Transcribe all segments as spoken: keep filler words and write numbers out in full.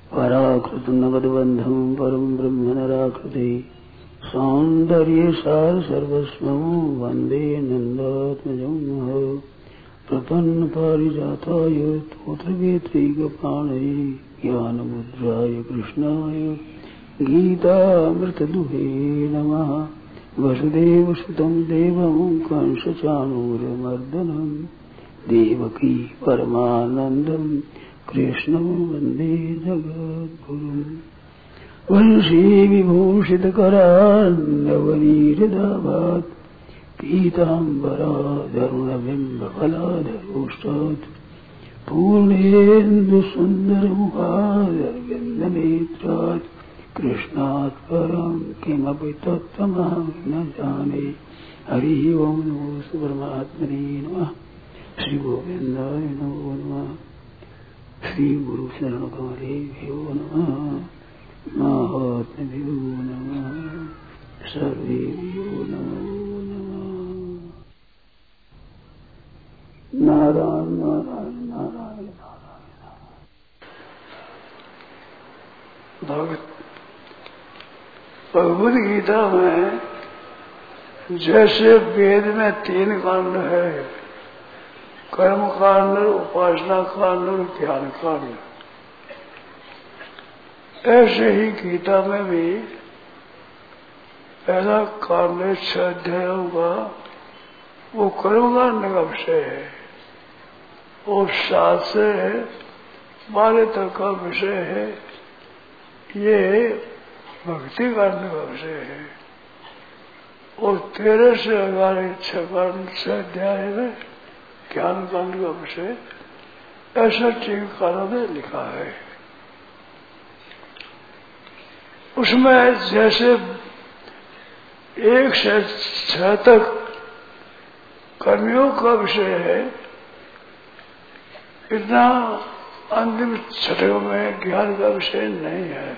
पराकृत नगदबंधम परम ब्रह्म नराकृते सौंदर्य सार सर्वस्वं वंदे नंदात्मजं प्रपन्न पारिजाताय तोत्रवेत्रैकपाणये ज्ञानमुद्राय कृष्णाय गीतामृतदुहे नमः। वसुदेवसुतं देवं कंसचाणूरमर्दनं देवकी परमानन्दं कृष्णं वन्दे जगद्गुरुम्। वंशी विभूषितकरान्नवनीरदाभात् पीताम्बराधरुणबिम्बफलाधरोष्टात् पूर्णेन्दुसुन्दरमुखादरविन्दनेत्रात् कृष्णात् परं किमपि तत्त्वमहं न जाने। हरिः ओं नमो परमात्मने नमः। श्री गोविन्दाय नमो नमः। श्री गुरु शरण कमलेभ्यो नमः। महात्म्यो नमः। सर्वेभ्यो नमो नमः। नारायण नारायण नारायण नारायण। भगवत भगवद गीता में जैसे वेद में तीन कांड है, कर्म कांड, उपासना कांड और ज्ञान कांड, ऐसे ही गीता में भी पहला कांड छह अध्यायों का वो कर्म कांड का विषय है और सात से बारह तक का विषय है, ये भक्ति कांड का विषय है। और तेरह से ग्यारह छह कांड छह अध्याय में ज्ञान कांड का विषय ऐसा टीकाकारों ने लिखा है। उसमें जैसे एक से छह तक कर्मयोग का विषय है, इतना अंतिम छठों में ज्ञान का विषय नहीं है।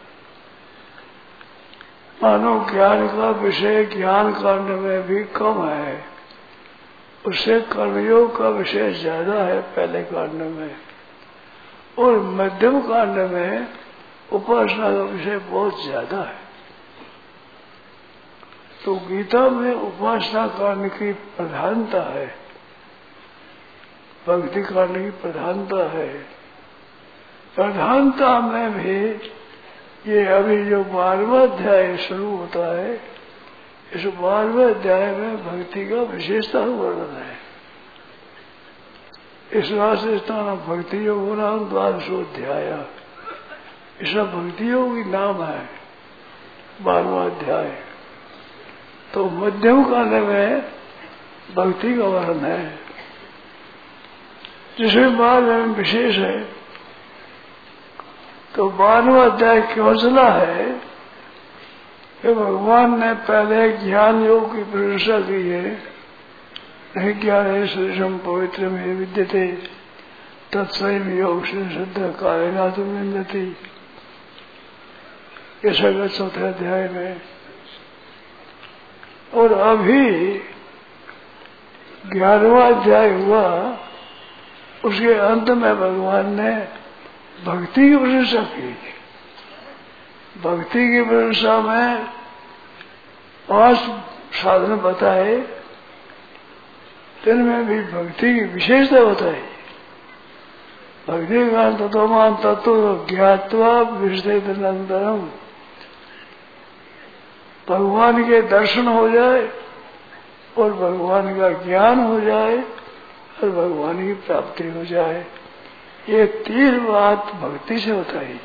मानो ज्ञान का विषय ज्ञान कांड में भी कम है, उससे कर्मयोग का विषय ज्यादा है पहले कांड में, और मध्यम कांड में उपासना का विषय बहुत ज्यादा है। तो गीता में उपासना कांड की प्रधानता है, भक्ति कांड की प्रधानता है। प्रधानता में भी ये अभी जो बारहवां अध्याय शुरू होता है, इस बारहवें अध्याय में भक्ति का विशेषता वर्णन है। इस वास्ते नाम भक्ति योग नाम द्वादशोध्याय, इसका भक्ति योग नाम है बारहवां अध्याय। तो मध्यम काल में भक्ति का वर्णन है, जिसमें बाद में विशेष है। तो बारहवां अध्याय क्यों चला है कि भगवान ने पहले ज्ञान योग की प्रशंसा की है। नहीं ज्ञान है सुषम पवित्र में विद्यते तत्स्वयं योग से शुद्ध कालेना तुम विन्दति, ये सगत चौथे अध्याय में। और अभी ग्यारहवां अध्याय हुआ, उसके अंत में भगवान ने भक्ति की प्रशंसा की। भक्ति की प्रशंसा में पांच साधन बताए, जिनमें भी भक्ति की विशेषता बताई। भक्ति का तत्वमान तत्व ज्ञात्वा विशेषानंतरम, भगवान के दर्शन हो जाए और भगवान का ज्ञान हो जाए और भगवान की प्राप्ति हो जाए, ये तीन बात भक्ति से बताई।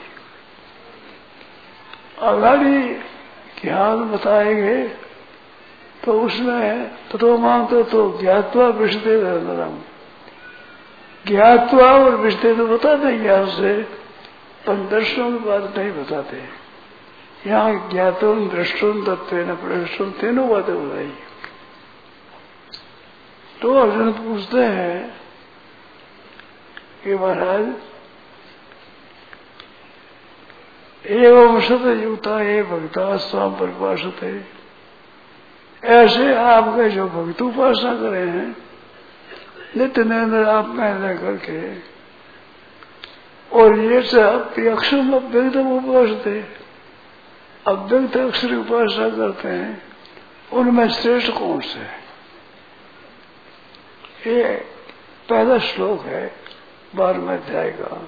अगाड़ी ज्ञान बताएंगे तो उसमें तो मानते तो ज्ञात्वा विशेषानंतरम, ज्ञात्वा और विशेष तो बताते ज्ञान से, पर दर्शन की बात नहीं बताते। यहाँ ज्ञातुम दृष्टुम तत्वेन प्रदर्शन तीनों बातें बताई। तो अर्जुन पूछते हैं कि महाराज एवं सत युक्ता ये भक्ता स्वाम परिभाषित है, ऐसे आपके जो भक्त उपासना करे हैं नित्य निरंतर आप में रह करके, और ये सब अक्षर अव्यक्त उपासते थे, अव्यक्त अक्षर उपासना करते हैं, उनमें श्रेष्ठ कौन से है? ये पहला श्लोक है बारहवें अध्याय का।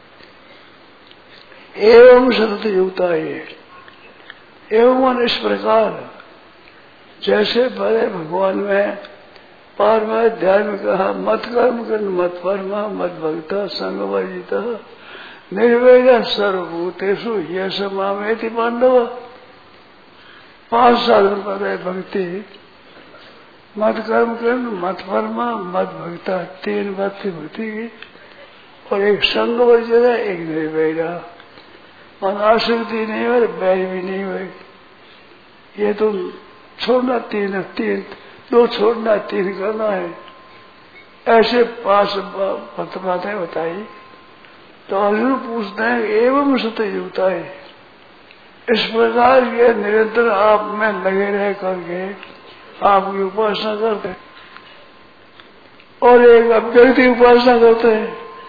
एवं सतत युक्ता ये, एवं इस प्रकार जैसे पहले भगवान में बारहवें अध्याय में कहा मत कर्म कर्म मत परमा मत भक्ता संगवर्जिता निर्वैर सर्वभूतेषु ये समामेति पांडव। पांच साधन पर है भक्ति, मत कर्म कर्म मत परमा मत भक्ता, तीन बात थी भक्ति की, और एक संगवर्जिता एक निर्वैरा, मन आसक्ति नहीं हुई बैर भी नहीं हुई। ये तो छोड़ना तीन तीन दो छोड़ना तीन करना है, ऐसे पांच बातें बताई। तो अर्जुन पूछते हैं एवं सत्य युक्ता है, इस प्रकार ये निरंतर आप में लगे रह करके आपकी उपासना करते हैं, और एक अव्यक्त उपासना करते हैं,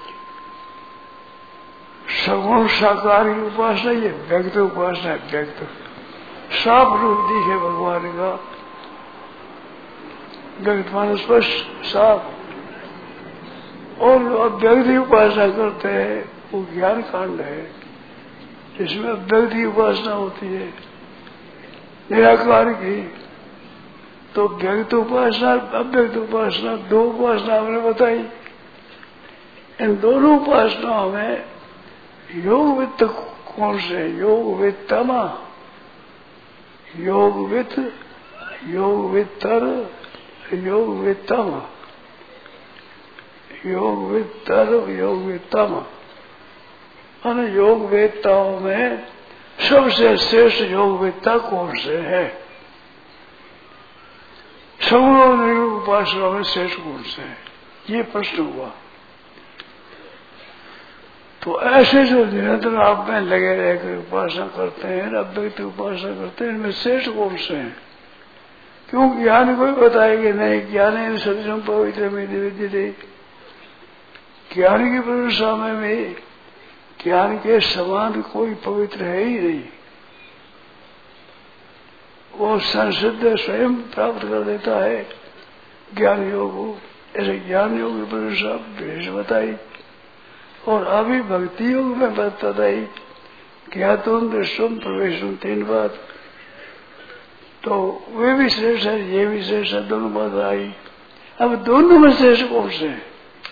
सगुण साकार की उपासना, ये व्यक्त उपासना है। व्यक्त साफ रूप दिखे भगवान का, व्यक्त मानस स्पष्ट साफ, और अव्यक्त उपासना करते हैं वो ज्ञान कांड है, जिसमें अव्यक्त उपासना होती है निराकार की। तो व्यक्त उपासना अव्यक्त उपासना दो उपासना हमने बताई। इन दोनों उपासनाओं में योग वित्त कौन से? योग वित्तमा, योग वित्त, योग वित्तर, योग वित्तम, योग वित्तर, योग वित्तम। मान योग वेत्ताओं में सबसे श्रेष्ठ योग वेत्ता कौन से है? सगुण उपासना में श्रेष्ठ कौन से है? ये प्रश्न हुआ। तो ऐसे जो निरंतर आप में लगे रहकर उपासना करते हैं, अव्यक्त उपासना करते हैं, इनमें श्रेष्ठ कौन से हैं? क्यों ज्ञान कोई बताएगी नहीं, ज्ञान शरीरम पवित्र में दिव्य, ज्ञान की प्रशंसा में भी ज्ञान के समान कोई पवित्र है ही नहीं। वो संसिद्ध स्वयं प्राप्त कर देता है ज्ञान योग को। ऐसे ज्ञान योग की प्रशंसा विशेष बताई, और अभी भक्ति योग में बात बताई, ज्ञातुम दृष्टुम प्रवेशुम, तीन बात। तो वे भी श्रेष्ठ है, ये भी श्रेष्ठ है, दोनों बात आई। अब दोनों में श्रेष्ठ कौन से है?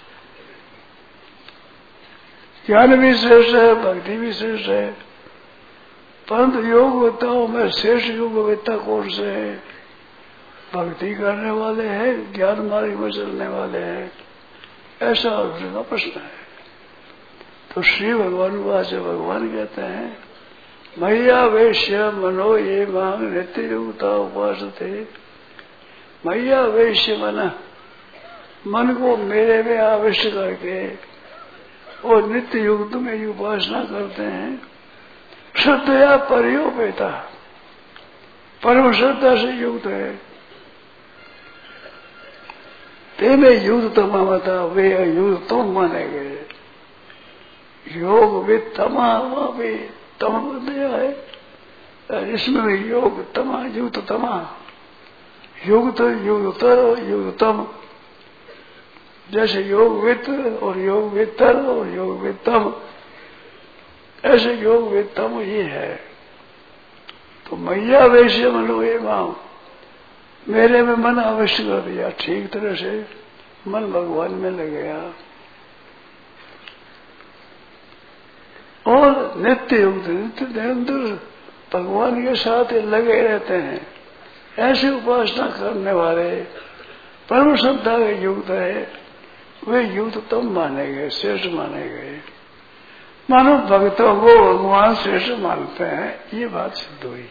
ज्ञान भी श्रेष्ठ है, भक्ति भी श्रेष्ठ है, परंतु योग वेत्ताओं में श्रेष्ठ योग वेत्ता कौन से है? भक्ति करने वाले हैं, ज्ञान मार्ग में चलने वाले हैं, ऐसा अर्जुन का प्रश्न है। तो श्री भगवान वाच भगवान कहते हैं मैया वैश्य मनो ये मांग नित्य युक्ता उपासते। मैया वैश्य मन, मन को मेरे में आविष्ट करके और नित्य युक्त में ही उपासना करते हैं। श्रद्धया परियोपेता, परम श्रद्धा से युक्त है। ते में युक्त तमावता, वे अयुक्त तम माने गए। योग विद तमा, वहां भी तम दिया है, इसमें भी योग तमा, युक्त तमा, युक्त युगतर युगतम। जैसे योग वित्त और योग वित्तर और योग वित्तम, ऐसे योग वित्तम ये है। तो मैया वैश्य मनो ये माम, मेरे में मन अवश्य कर दिया, ठीक तरह से मन भगवान में लग गया, और नित्य युक्त नित्य निरंतर भगवान के साथ लगे रहते हैं। ऐसे उपासना करने वाले परम श्रद्धा के युक्त है, वे युक्ततम माने गए, श्रेष्ठ माने गए। मानो भक्तों को भगवान श्रेष्ठ मानते हैं, ये बात सिद्ध हुई।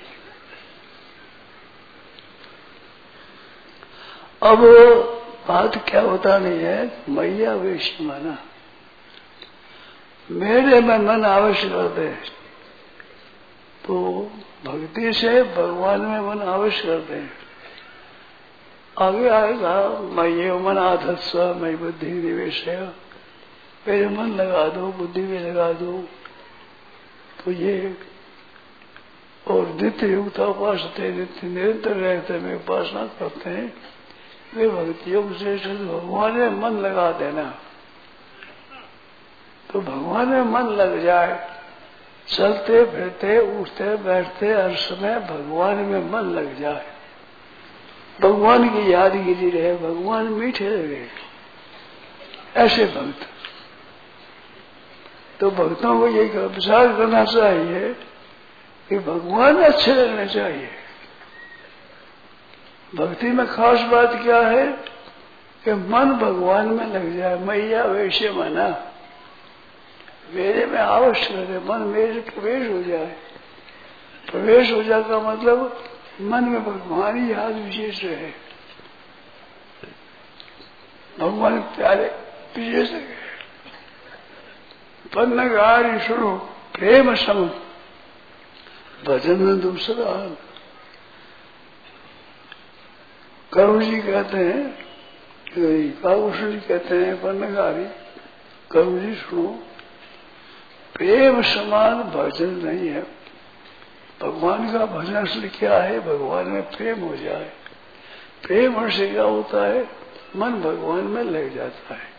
अब बात क्या होता नहीं है, मैया वैश्य माना, मेरे में मन अवश्य कर दे, तो भक्ति से भगवान में मन अवश्य कर दे। आगे आएगा मैं ये मन आधस्व मैं बुद्धि निवेश है, पहले मन लगा दो, बुद्धि में लगा दो, तो ये और नित्य युक्ता उपासते नित्य निरंतर रहते में उपासना करते हैं, वे भक्ति योग से भगवान में मन लगा देना। तो भगवान में मन लग जाए, चलते फिरते उठते बैठते हर समय भगवान में मन लग जाए, भगवान की यादगिरी रहे, भगवान मीठे लगे, ऐसे भक्त। तो भक्तों को ये विचार करना चाहिए कि भगवान अच्छे लगने चाहिए। भक्ति में खास बात क्या है कि मन भगवान में लग जाए। मैया वैसे मना मेरे में अवश्य है, मन मेरे प्रवेश हो जाए। प्रवेश हो जाए का मतलब मन में भगवान ही याद विशेष रहे, भगवान प्यारे विशेष रहे। पन्नगारी सुनो प्रेम सम भजन में दूसरा। करुण जी कहते हैं, काकुशल जी कहते हैं, पन्नगारी करुण जी सुनो, प्रेम समान भजन नहीं है। भगवान का भजन असली क्या है? भगवान में प्रेम हो जाए। प्रेम होने से क्या होता है? मन भगवान में लग जाता है।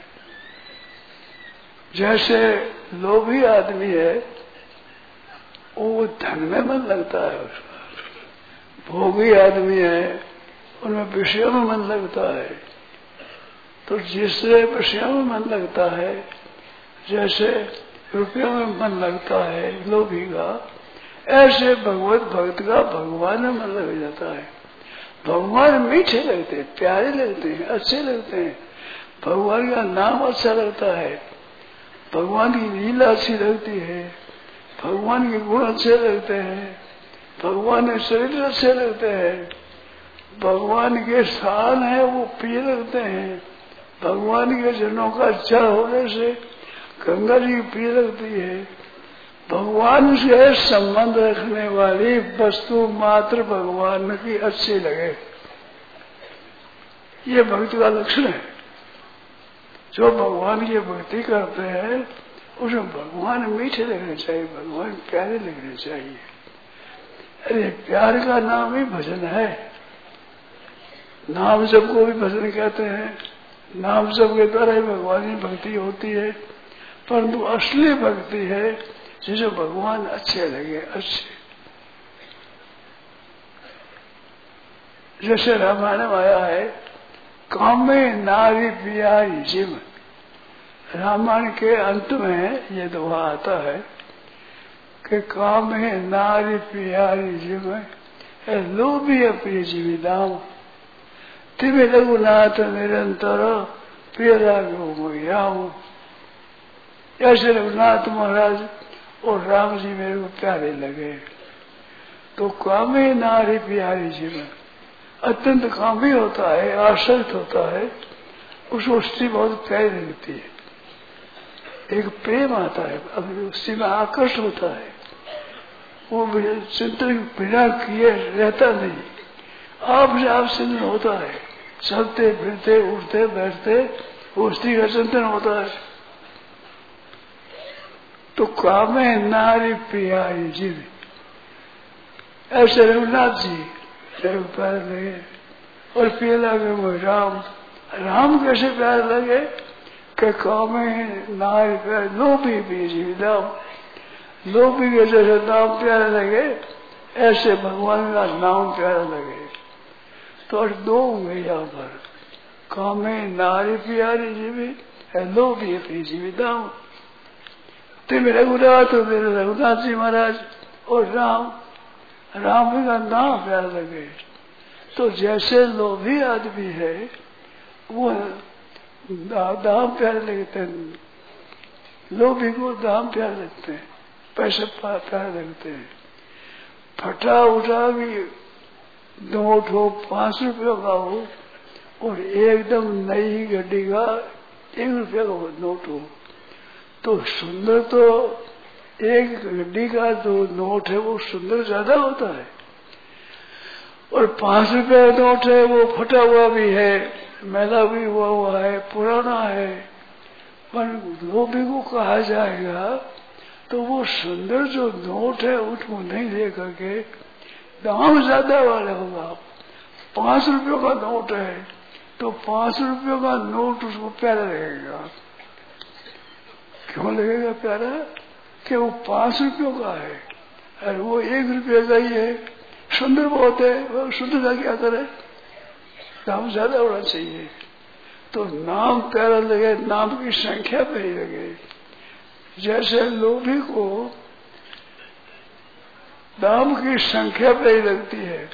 जैसे लोभी आदमी है, वो धन में मन लगता है उसका। भोगी आदमी है, उनमें विषयों में मन लगता है। तो जिससे विषयों में मन लगता है, जैसे रुपयों में मन लगता है लोभी का, ऐसे भगवत भक्त का भगवान में मन लग जाता है। भगवान मीठे लगते हैं, प्यारे लगते हैं, अच्छे लगते हैं। भगवान का नाम अच्छा लगता है, भगवान की लीला अच्छी लगती है, भगवान के गुण अच्छे लगते हैं, भगवान के शरीर अच्छे लगते हैं, भगवान के स्थान है वो प्रिय लगते हैं। भगवान के जनों का जल होने से गंगा जी प्रिय लगती है। भगवान से संबंध रखने वाली वस्तु मात्र भगवान की अच्छी लगे, ये भक्ति का लक्षण है। जो भगवान की भक्ति करते हैं उसमें भगवान मीठे लगने चाहिए, भगवान प्यारे लगने चाहिए। अरे प्यार का नाम ही भजन है। नाम सबको भी भजन कहते हैं, नाम सबके द्वारा ही भगवान की भक्ति होती है, परंतु असली भक्ति है जिसे भगवान अच्छे लगे। अच्छे जैसे रामायण में आया है, काम में नारी प्यारी जिम। रामायण के अंत में ये दोहा आता है कि काम है नारी प्यारी जिम, लोभी प्रिय जीविदाम, तिमे रघुनाथ निरंतर प्रिय राम। ऐसे रघुनाथ महाराज और राम जी मेरे को प्यारे लगे। तो कामे नारी प्यारी जीवन, अत्यंत कामी होता है, आसक्त होता है, उसको स्त्री बहुत प्यारी लगती है। एक प्रेम आता है, अब स्त्री में आकर्षण होता है, वो चिंतन बिना किए रहता नहीं, आपसे आप चिंतन होता है। चलते फिरते उठते बैठते वो स्त्री का चिंतन होता है। तो कामे नारी प्यारी जीव, ऐसे रघुनाथ जी प्यार लगे। और प्रिय लगे वो राम। राम कैसे प्यार लगे कि कामे नारी प्यार, लोभी भी जीव राम, लोभी के जैसे नाम प्यारे लगे, ऐसे भगवान का नाम प्यारा लगे। तो दो होंगे यहाँ पर, कामे नारी प्यारी जीवी है, लोभी भी जीवित राम। तिम रघुनाथ मेरे रघुनाथ जी महाराज और राम, राम का नाम प्यार लगे। तो जैसे लोभी आदमी है वो दाम प्यारे लगते हैं, लोभी को दाम प्यारे लगते हैं, पैसे प्यारे लगते हैं। फटा उठा भी नोट हो पांच रुपये का हो और एकदम नई गड्डी का एक रुपये का नोट हो, तो सुंदर तो एक गड्डी का जो नोट है वो सुंदर ज्यादा होता है, और पांच रुपये का नोट है वो फटा हुआ भी है, मैला भी हुआ हुआ है, पुराना है, पर लोभी को कहा जाएगा तो वो सुंदर जो नोट है उसको नहीं ले करके दाम ज्यादा वाले होगा। पांच रुपयों का नोट है तो पांच रुपयों का नोट उसको प्यारा लगेगा। क्यों लगेगा प्यारा? कि वो पांच रुपयों का है और वो एक रुपये का ही है। सुंदर बहुत है, वो सुंदर का क्या करे, दाम ज्यादा होना चाहिए। तो नाम प्यारा लगे, नाम की संख्या प्यारी लगे। जैसे लोभी को दाम की संख्या प्यारी लगती है,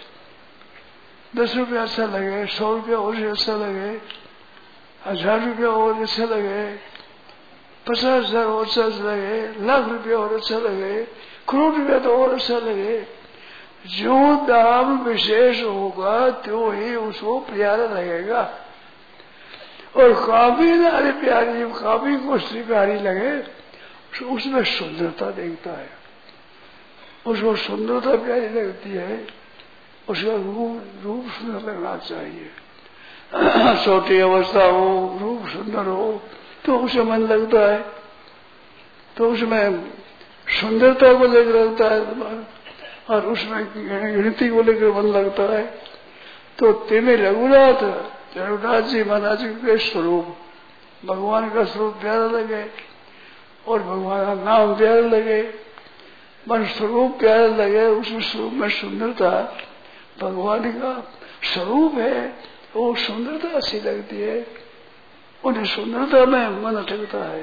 दस रुपया अच्छा लगे, सौ रुपया और अच्छा लगे, हजार रुपया और अच्छा लगे, पचास हजार और अच्छा लगे, लाख रुपया और अच्छा लगे, करोड़ रुपया तो और अच्छा लगे। जो दाम विशेष होगा तो ही उसको प्यारा लगेगा। और काफी नारी प्यारी, काफी कुश्ती प्यारी लगे, उसमें सुंदरता देखता है, उसको सुंदरता प्यारी लगती है, उसका रूप रूप सुंदर लगना चाहिए। छोटी अवस्था हो, रूप सुंदर हो तो उसे मन लगता है, तो उसमें सुंदरता को लेकर लगता है और उसमें गिनती को लेकर मन लगता है। तो तेरे रघुनाथ रघुनाथ जी महाराज के स्वरूप, भगवान का स्वरूप प्यारा लगे और भगवान का नाम प्यारा लगे, मन स्वरूप प्यारा लगे, उसमें स्वरूप में सुंदरता भगवान का स्वरूप है, वो सुंदरता अच्छी लगती है, उन्हें सुंदरता में मन अटकता है।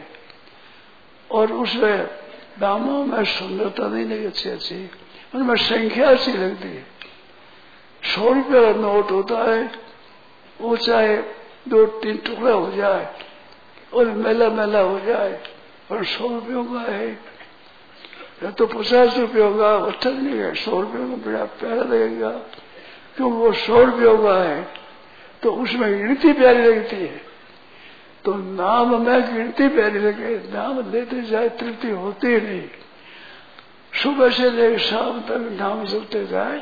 और उसमें दामों में सुंदरता नहीं लगी अच्छी अच्छी, उनमें संख्या अच्छी लगती है। सौ रुपये का नोट होता है, वो चाहे दो तीन टुकड़ा हो जाए और मेला मेला हो जाए, और सौ रुपयों का है या तो पचास रुपयों का अच्छा लगेगा, सौ रुपयों का बड़ा प्यारा लगेगा क्योंकि वो सौ रुपयों का है। तो उसमें गिनती प्यारी लगती है। तो नाम में गिनती प्यारी लगे, नाम लेते जाए तृप्ति होती नहीं। सुबह से लेकर शाम तक नाम सुनते जाए,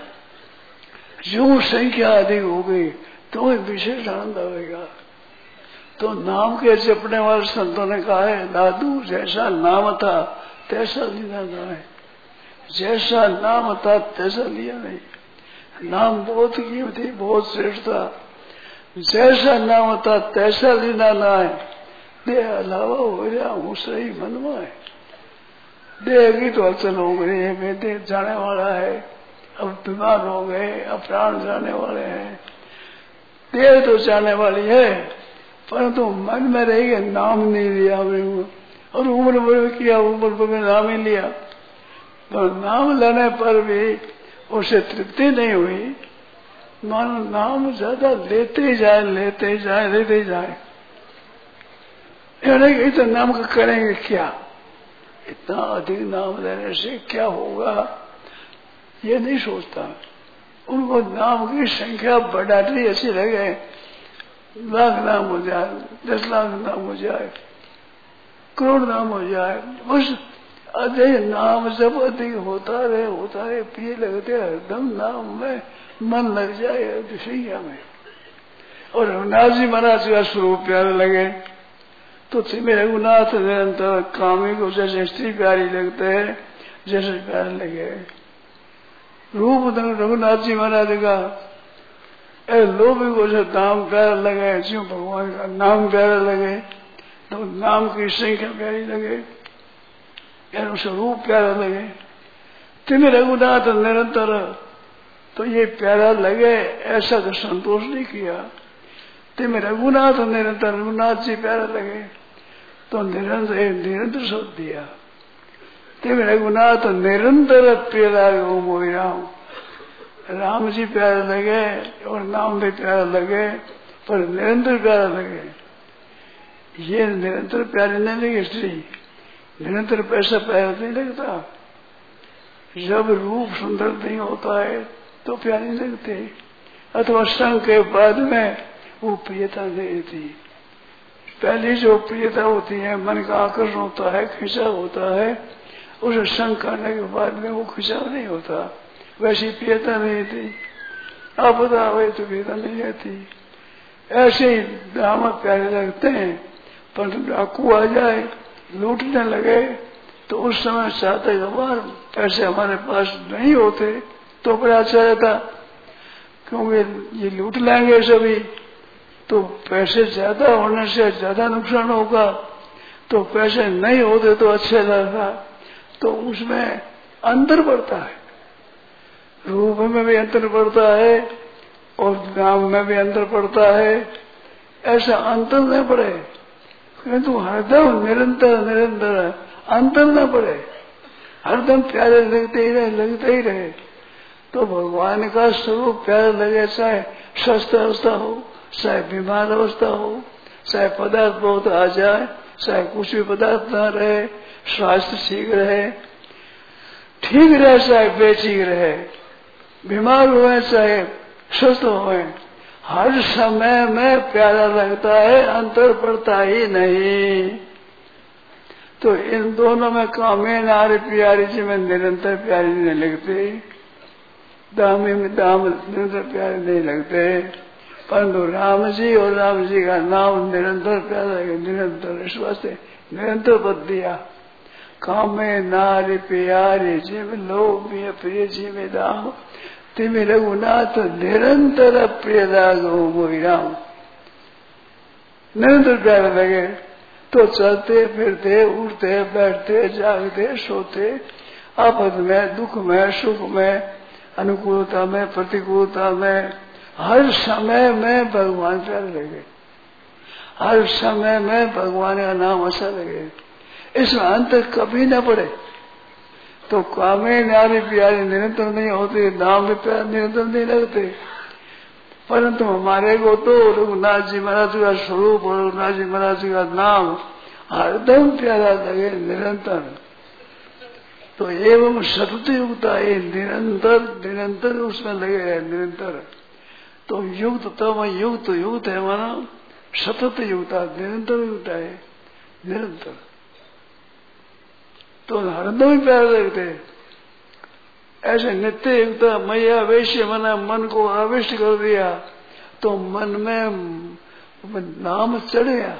जो संख्या अधिक हो गई तो विशेष आनंद आएगा। तो नाम के जपने वाले संतों ने कहा है, दादू जैसा नाम था तैसा लिया जाए, जैसा नाम था तैसा लिया नहीं। नाम बहुत कीमती, बहुत श्रेष्ठ था, जैसा नाम था तैसा लेना ना है। दे अलावा हो गया हूँ सही मनवा है, देगी तो अचल हो गई है, मैं देह जाने वाला है, अब बीमार हो गए, अब प्राण जाने वाले हैं। देह तो जाने वाली है परंतु तो मन में रहेगा नाम नहीं लिया मैंने, और उम्र भर किया, उम्र भर में नाम ही लिया, तो नाम लेने पर भी उसे तृप्ति नहीं हुई। मानो नाम ज्यादा लेते जाए लेते जाए लेते जाए, इतना नाम का करेंगे क्या, इतना अधिक नाम लेने से क्या होगा, ये नहीं सोचता। उनको नाम की संख्या बढ़ानी अच्छी लगे, लाख नाम हो जाए, दस लाख नाम हो जाए, करोड़ नाम हो जाए, बस अधिक नाम जब अधिक होता रहे होता रहे पिए लगते एकदम नाम में मन लग जाए संख्या में। और रघुनाथ जी महाराज का स्वरूप प्यारे लगे तो तिमे रघुनाथ निरंतर कामी को जैसे स्त्री प्यारी लगते है, जैसे प्यारे लगे रूप रघुनाथ जी महाराज का। लोभी को जो नाम प्यारा लगे, जो भगवान का नाम प्यारा लगे, तो नाम की संख्या प्यारी लगे, यार उसे रूप प्यारा लगे। तिमे रघुनाथ निरंतर, तो ये प्यारा लगे ऐसा तो संतोष नहीं किया। तिमे रघुनाथ निरंतर, रघुनाथ जी प्यारा लगे तो निरंतर निरंतर शब्द दिया। तिमे रघुनाथ निरंतर प्रिय लागे ओ मोहि राम, राम जी प्यारे लगे और नाम भी प्यारा लगे पर निरंतर प्यारा लगे। ये निरंतर प्यारे नहीं लगे, इसलिए निरंतर पैसा प्यारा नहीं लगता। जब रूप सुंदर नहीं होता है तो प्यारे नहीं लगते, अथवा संग के बाद में वो प्रियता नहीं रहती। पहली जो प्रियता होती है, मन का आकर्षण होता है, खिंचाव होता है, उसे संग करने के बाद में वो खिंचाव नहीं होता, वैसी प्रियता नहीं थी। आपदा हुई तो प्रियता नहीं रहती। ऐसे ही दामद प्यारे लगते हैं पर डाकू आ जाए लूटने लगे तो उस समय चाहते हमारे पैसे हमारे पास नहीं होते तो बड़ा अच्छा रहता, क्योंकि ये लूट लेंगे सभी तो पैसे ज्यादा होने से ज्यादा नुकसान होगा, तो पैसे नहीं होते तो अच्छा रहता। तो उसमें अंतर पड़ता है, रूप में भी अंतर पड़ता है और नाम में भी अंतर पड़ता है। ऐसा अंतर न पड़े किंतु हरदम निरंतर निरंतर अंतर न पड़े, हरदम प्यारे लगते ही रहे लगते ही रहे तो भगवान का स्वरूप प्यारे लगे, चाहे स्वस्थ अवस्था हो, चाहे बीमार अवस्था हो, चाहे पदार्थ बहुत आ जाए, चाहे कुछ भी पदार्थ न रहे, स्वास्थ्य ठीक रहे, ठीक रहे चाहे बेचीक रहे, बीमार हुए चाहे स्वस्थ हुए, हर समय में प्यारा लगता है, अंतर पड़ता ही नहीं। तो इन दोनों में कामे नारी प्यारी जी में निरंतर प्यारी नहीं लगते, दामी में दाम निरंतर प्यारे नहीं लगते, परंतु राम जी और राम जी का नाम निरंतर प्यारा लगे, निरंतर इस वास्ते निरंतर पद दिया। कामे नारी प्यारी जीव लोभ प्रिय जीव दाम तिम रघुनाथ निरंतर प्रिय राघव मोहि राम। निरंतर प्यारे लगे तो चलते फिरते उठते बैठते जागते सोते, आपद में दुख में सुख में अनुकूलता में प्रतिकूलता में हर समय में भगवान प्यारे लगे, हर समय में भगवान का नाम अच्छा लगे, इसमें अंतर कभी न पड़े। तो कामे नारी प्यारे निरंतर नहीं होते, नाम में प्यार निरंतर नहीं लगते, परंतु हमारे को तो रघुनाथ जी महाराज का स्वरूप और रघुनाथ जी महाराज का नाम हरदम प्यारा लगे निरंतर। तो एवं सतत युक्ता है, निरंतर निरंतर उसमें लगे है निरंतर। तो युक्त तब युक्त युक्त है माना सतत युक्ता, निरंतर युक्त है निरंतर, तो हरदम ही प्यारे लगते। ऐसे नित्य युक्त मैया वैश्य मना मन को आविष्ट कर दिया तो मन में नाम चढ़ गया।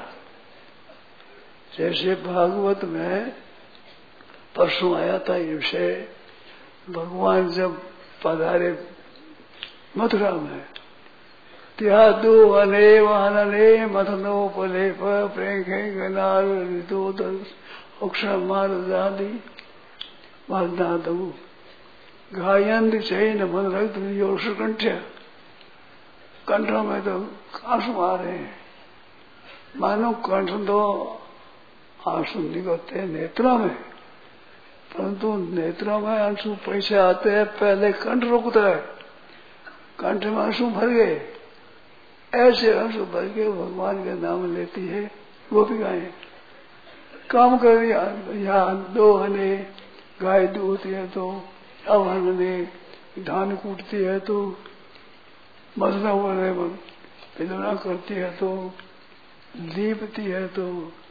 जैसे भागवत में परसों आया था ये विषय, भगवान जब पधारे मथुरा में, त्या दो अने वाहने मथनो पले प्रेंखे गनार ऋतु अक्षर मार दादी मारदा दू गायन चैन मन रक्त योश कंठ, कंठों में तो आंसू आ रहे हैं, मानो कंठ तो आंसू निकलते हैं नेत्रों में, परंतु नेत्रों में आंसू पैसे आते हैं पहले कंठ रुकता है, कंठ में आंसू भर गए, ऐसे आंसू भर के भगवान के नाम लेती है गोपिकाएं। काम कर यहाँ दो हने गाय दूहती है तो अवहन ने धान कूटती है तो मसला हुआ पिलना करती है तो लीपती है तो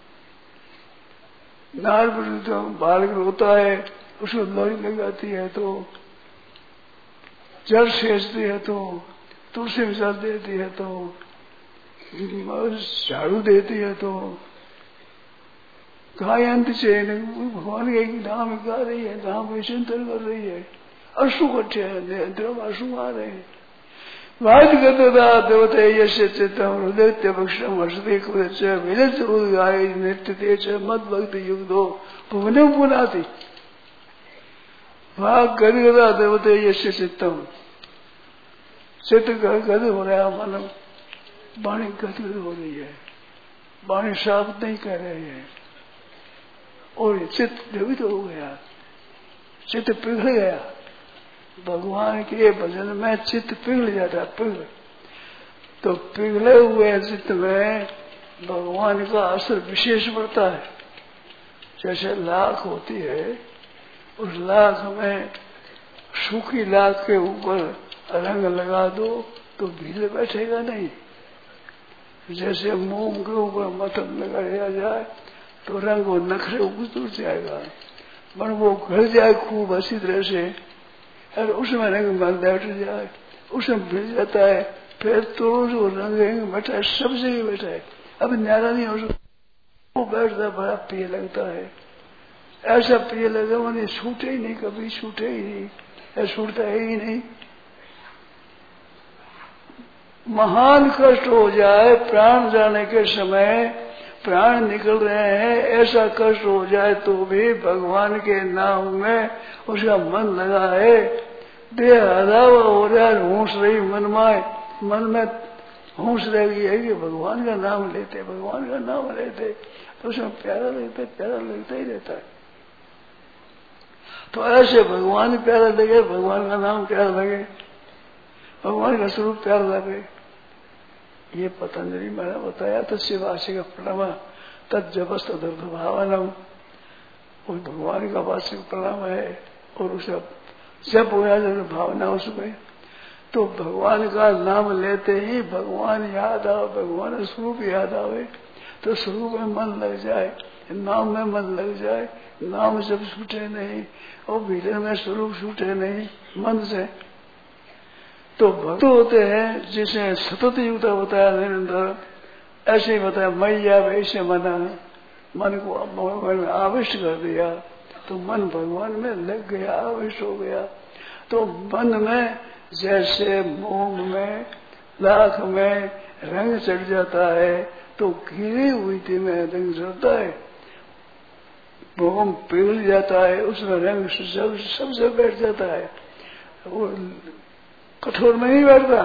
नार तो बालक रोता है उसको लोरी लगाती है तो जल सेचती है तो तुलसी मिसाल देती है तो झाड़ू देती है तो गायंत चैन भगवान के नाम गा रही है, नाम में चिंतन कर रही है, अश्रु कट्ठे हैं, अश्रु आ रहे हैं। वाद गतदा देवते यश चित्तम हृदय भक्षम हर्षदे कुछ विरज गाय नृत्य तेज मद भक्ति युगो भुवने पुनाती। वाग गद गदा देवते यश चित्तम, चित्त गद हो रहा है, मानो वाणी गदगद हो रही है, वाणी साफ नहीं कर रहे हैं और चित्त द्रवित हो गया, चित्त पिघल गया। भगवान के भजन में चित्त पिघल जाता है, पिघल तो पिघले हुए चित्त में भगवान का असर विशेष पड़ता है। जैसे लाख होती है, उस लाख में सूखी लाख के ऊपर रंग लगा दो तो भील बैठेगा नहीं। जैसे मोम के ऊपर मथन लगाया जाए तो रंग वो नखरे उतर जाएगा, पर वो घर जाए खूब अच्छी तरह से और उसमें रंग मन बैठ जाए, उसमें भिड़ जाता है, फिर तो जो रंग बैठा है सब जगह बैठा है, अब न्यारा नहीं हो सकता। वो बैठता बड़ा प्रिय लगता है, ऐसा प्रिय लगा मैंने छूटे ही नहीं, कभी छूटे ही नहीं, ऐसा छूटता है ही नहीं। महान कष्ट हो जाए प्राण जाने के समय, प्राण निकल रहे हैं, ऐसा कष्ट हो जाए तो भी भगवान के नाम में उसका मन लगा है, देह हरावा हो रहा है, होश रही मन में, मन में होश रह गई है कि भगवान का नाम लेते, भगवान का नाम लेते, तो उसमें प्यारा लगता है, प्यारा लगता ही रहता है। तो ऐसे भगवान प्यारा लगे, भगवान का नाम प्यारा लगे, भगवान का स्वरूप प्यारा लगे, ये पतंजलि मैंने बताया तो शिवासी का प्रणव तजबस्त दर्द भावनम, उस भगवान का वार्षिक प्रणव है और उसे जब होया जब भावना उसमें, तो भगवान का नाम लेते ही भगवान याद आवे, भगवान का स्वरूप याद आवे, तो स्वरूप में मन लग जाए, नाम में मन लग जाए, नाम जब छूटे नहीं और भीतर में स्वरूप छूटे नहीं मन से। तो भक्त होते हैं जिसे सतत युक्त बताया निरंतर, ऐसे ही बताया मैया वैसे मना, मन को भगवान में आविष्ट कर दिया तो मन भगवान में लग गया, आविष्ट हो गया। तो मन में जैसे मूंग में लाख में रंग चढ़ जाता है, तो घिरी हुई थी में रंग चढ़ता है, मोम पिघल जाता है, उसमें रंग सब सबसे बैठ जाता है, वो कठोर में नहीं बैठता।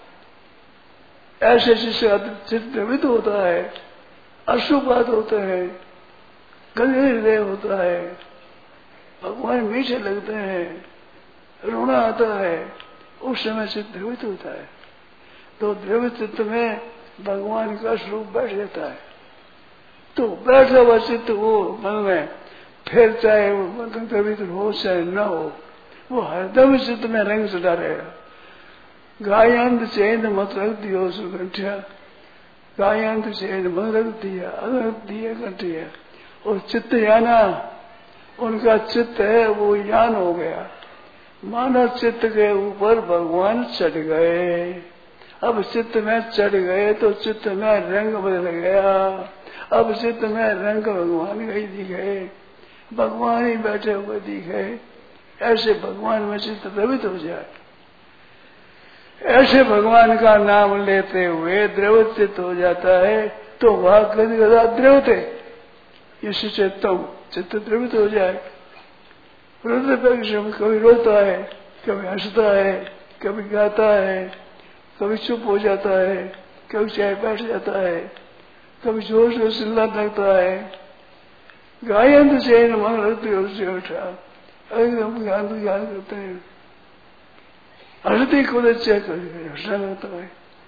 ऐसे जिससे चित्त द्रवित होता है, अशुभात होते हैं, गंभीर हृदय होता है, भगवान मीठे लगते हैं, रोना आता है, उस समय चित्त द्रवित होता है। तो द्रवित चित्त में भगवान का स्वरूप बैठ जाता है। तो बैठा हुआ चित्त वो मन में, फिर चाहे वो मन द्रवित हो चाहे न हो, वो हरदम चित्त में रंग चढ़ा रहेगा। गायंत चैन मत रख दियो सुगंठिया, गायंत चैन मत रख दिया, अगर दिया कंठिया, और चित्त याना उनका चित्त है वो यान हो गया, मानव चित्त के ऊपर भगवान चढ़ गए। अब चित्त में चढ़ गए तो चित्त में रंग बदल गया, अब चित्त में रंग भगवान का ही दिखे, भगवान ही बैठे हुए दिखे। ऐसे भगवान में चित्त द्रवित हो जाए, ऐसे भगवान का नाम लेते हुए द्रवित चित्त हो जाता है, तो वह कभी कदा द्रवित है, इसी चित्तम चित्त द्रवित हो जाए। रुद्र परिश्रम कभी रोता है, कभी हंसता है, कभी गाता है, कभी चुप हो जाता है, कभी चाय बैठ जाता है, कभी जोर से चिल्लाने लगता है। गायन से मन रखते हो उससे उठा, एकदम ज्ञान ज्ञान करते हैं, हृदय को चेक करके हंसना लगता है।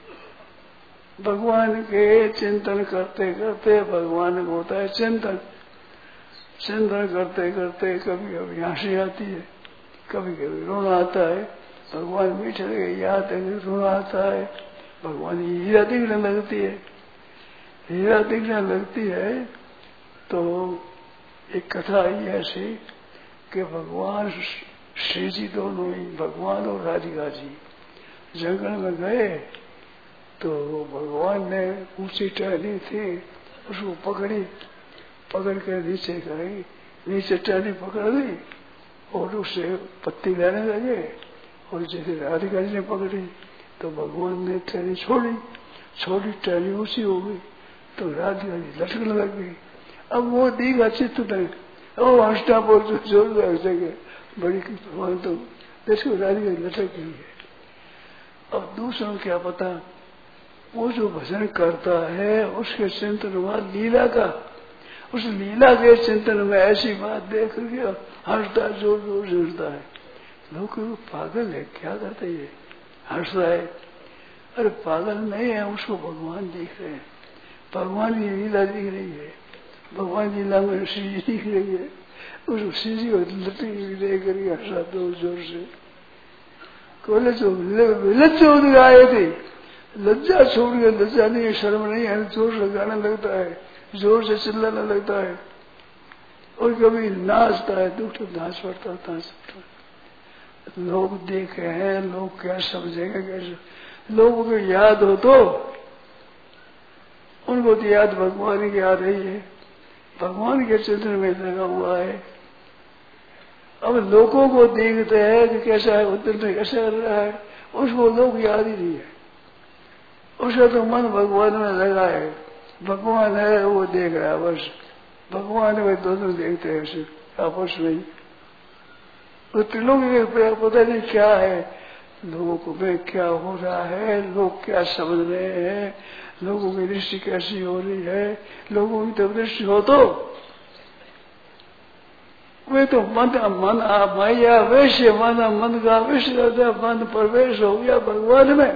भगवान के चिंतन करते करते भगवान को होता है चिंतन, चिंतन करते करते कभी कभी हंसी आती है, कभी कभी रोना आता है, भगवान मीठे लगे याद है, रोना आता है, भगवान हीरा दिखने लगती है, हीरा दिखने लगती है। तो एक कथा आई ऐसी कि भगवान श्री जी दोनों ही, भगवान और राधिका जी जंगल में गए, तो भगवान ने ऊंची टहनी थी उसको पकड़ी, पकड़ के नीचे गई, नीचे टहनी पकड़ ली और उससे पत्ती लेने लगे, और जैसे राधिका जी ने पकड़ी तो भगवान ने टहनी छोड़ी, छोड़ी टहनी ऊंची हो गई तो राधिका जी लटकने लग गई। अब वो दीघा चित्त में वो हंसना बोल जो जोर से हंसेंगे, बड़ी भगवान तो देखो राधिका जी लटक गई है। अब दूसरों को क्या पता, वो जो भजन करता है उसके चिंतन हुआ लीला का, उस लीला के चिंतन में ऐसी बात देख करके हंसता, जोर जोर से हंसता है। लोग पागल है, क्या करते ये हंस रहा है? अरे पागल नहीं है, उसको भगवान देख रहे हैं, भगवान की लीला दिख रही है, भगवान की लीला में श्री जी दिख रही है, उस श्री जी को लटकी हुई देख करके हंसा जोर जोर से। बोले जो लज्जा आए थे, लज्जा छोड़ के, लज्जा नहीं है, शर्म नहीं है, जोर से गाने लगता है, जोर से चिल्लाने लगता है, और कभी नाचता है, दुख नाच पड़ता नाच पड़ता। लोग देखे हैं, लोग क्या समझेंगे, कैसे लोगों को याद हो तो उनको तो याद भगवान की आ रही है, भगवान के चिंतन में लगा हुआ है। अब लोगों को देखते हैं कि कैसा है, उधर में कैसा कर रहा है, उसको लोग याद ही नहीं है। उसका तो मन भगवान में लगा है, भगवान है वो देख रहा है बस। भगवान वे दोनों देखते हैं सिर्फ आपस में ही। तो त्रिलोक पता नहीं क्या है, लोगों को में क्या हो रहा है, लोग क्या समझ रहे हैं, लोगों की दृष्टि कैसी हो रही है। लोगों की तो दृष्टि हो तो वे तो मन मन माया वैश्य मन मन का वैश्य मन प्रवेश हो गया भगवान में।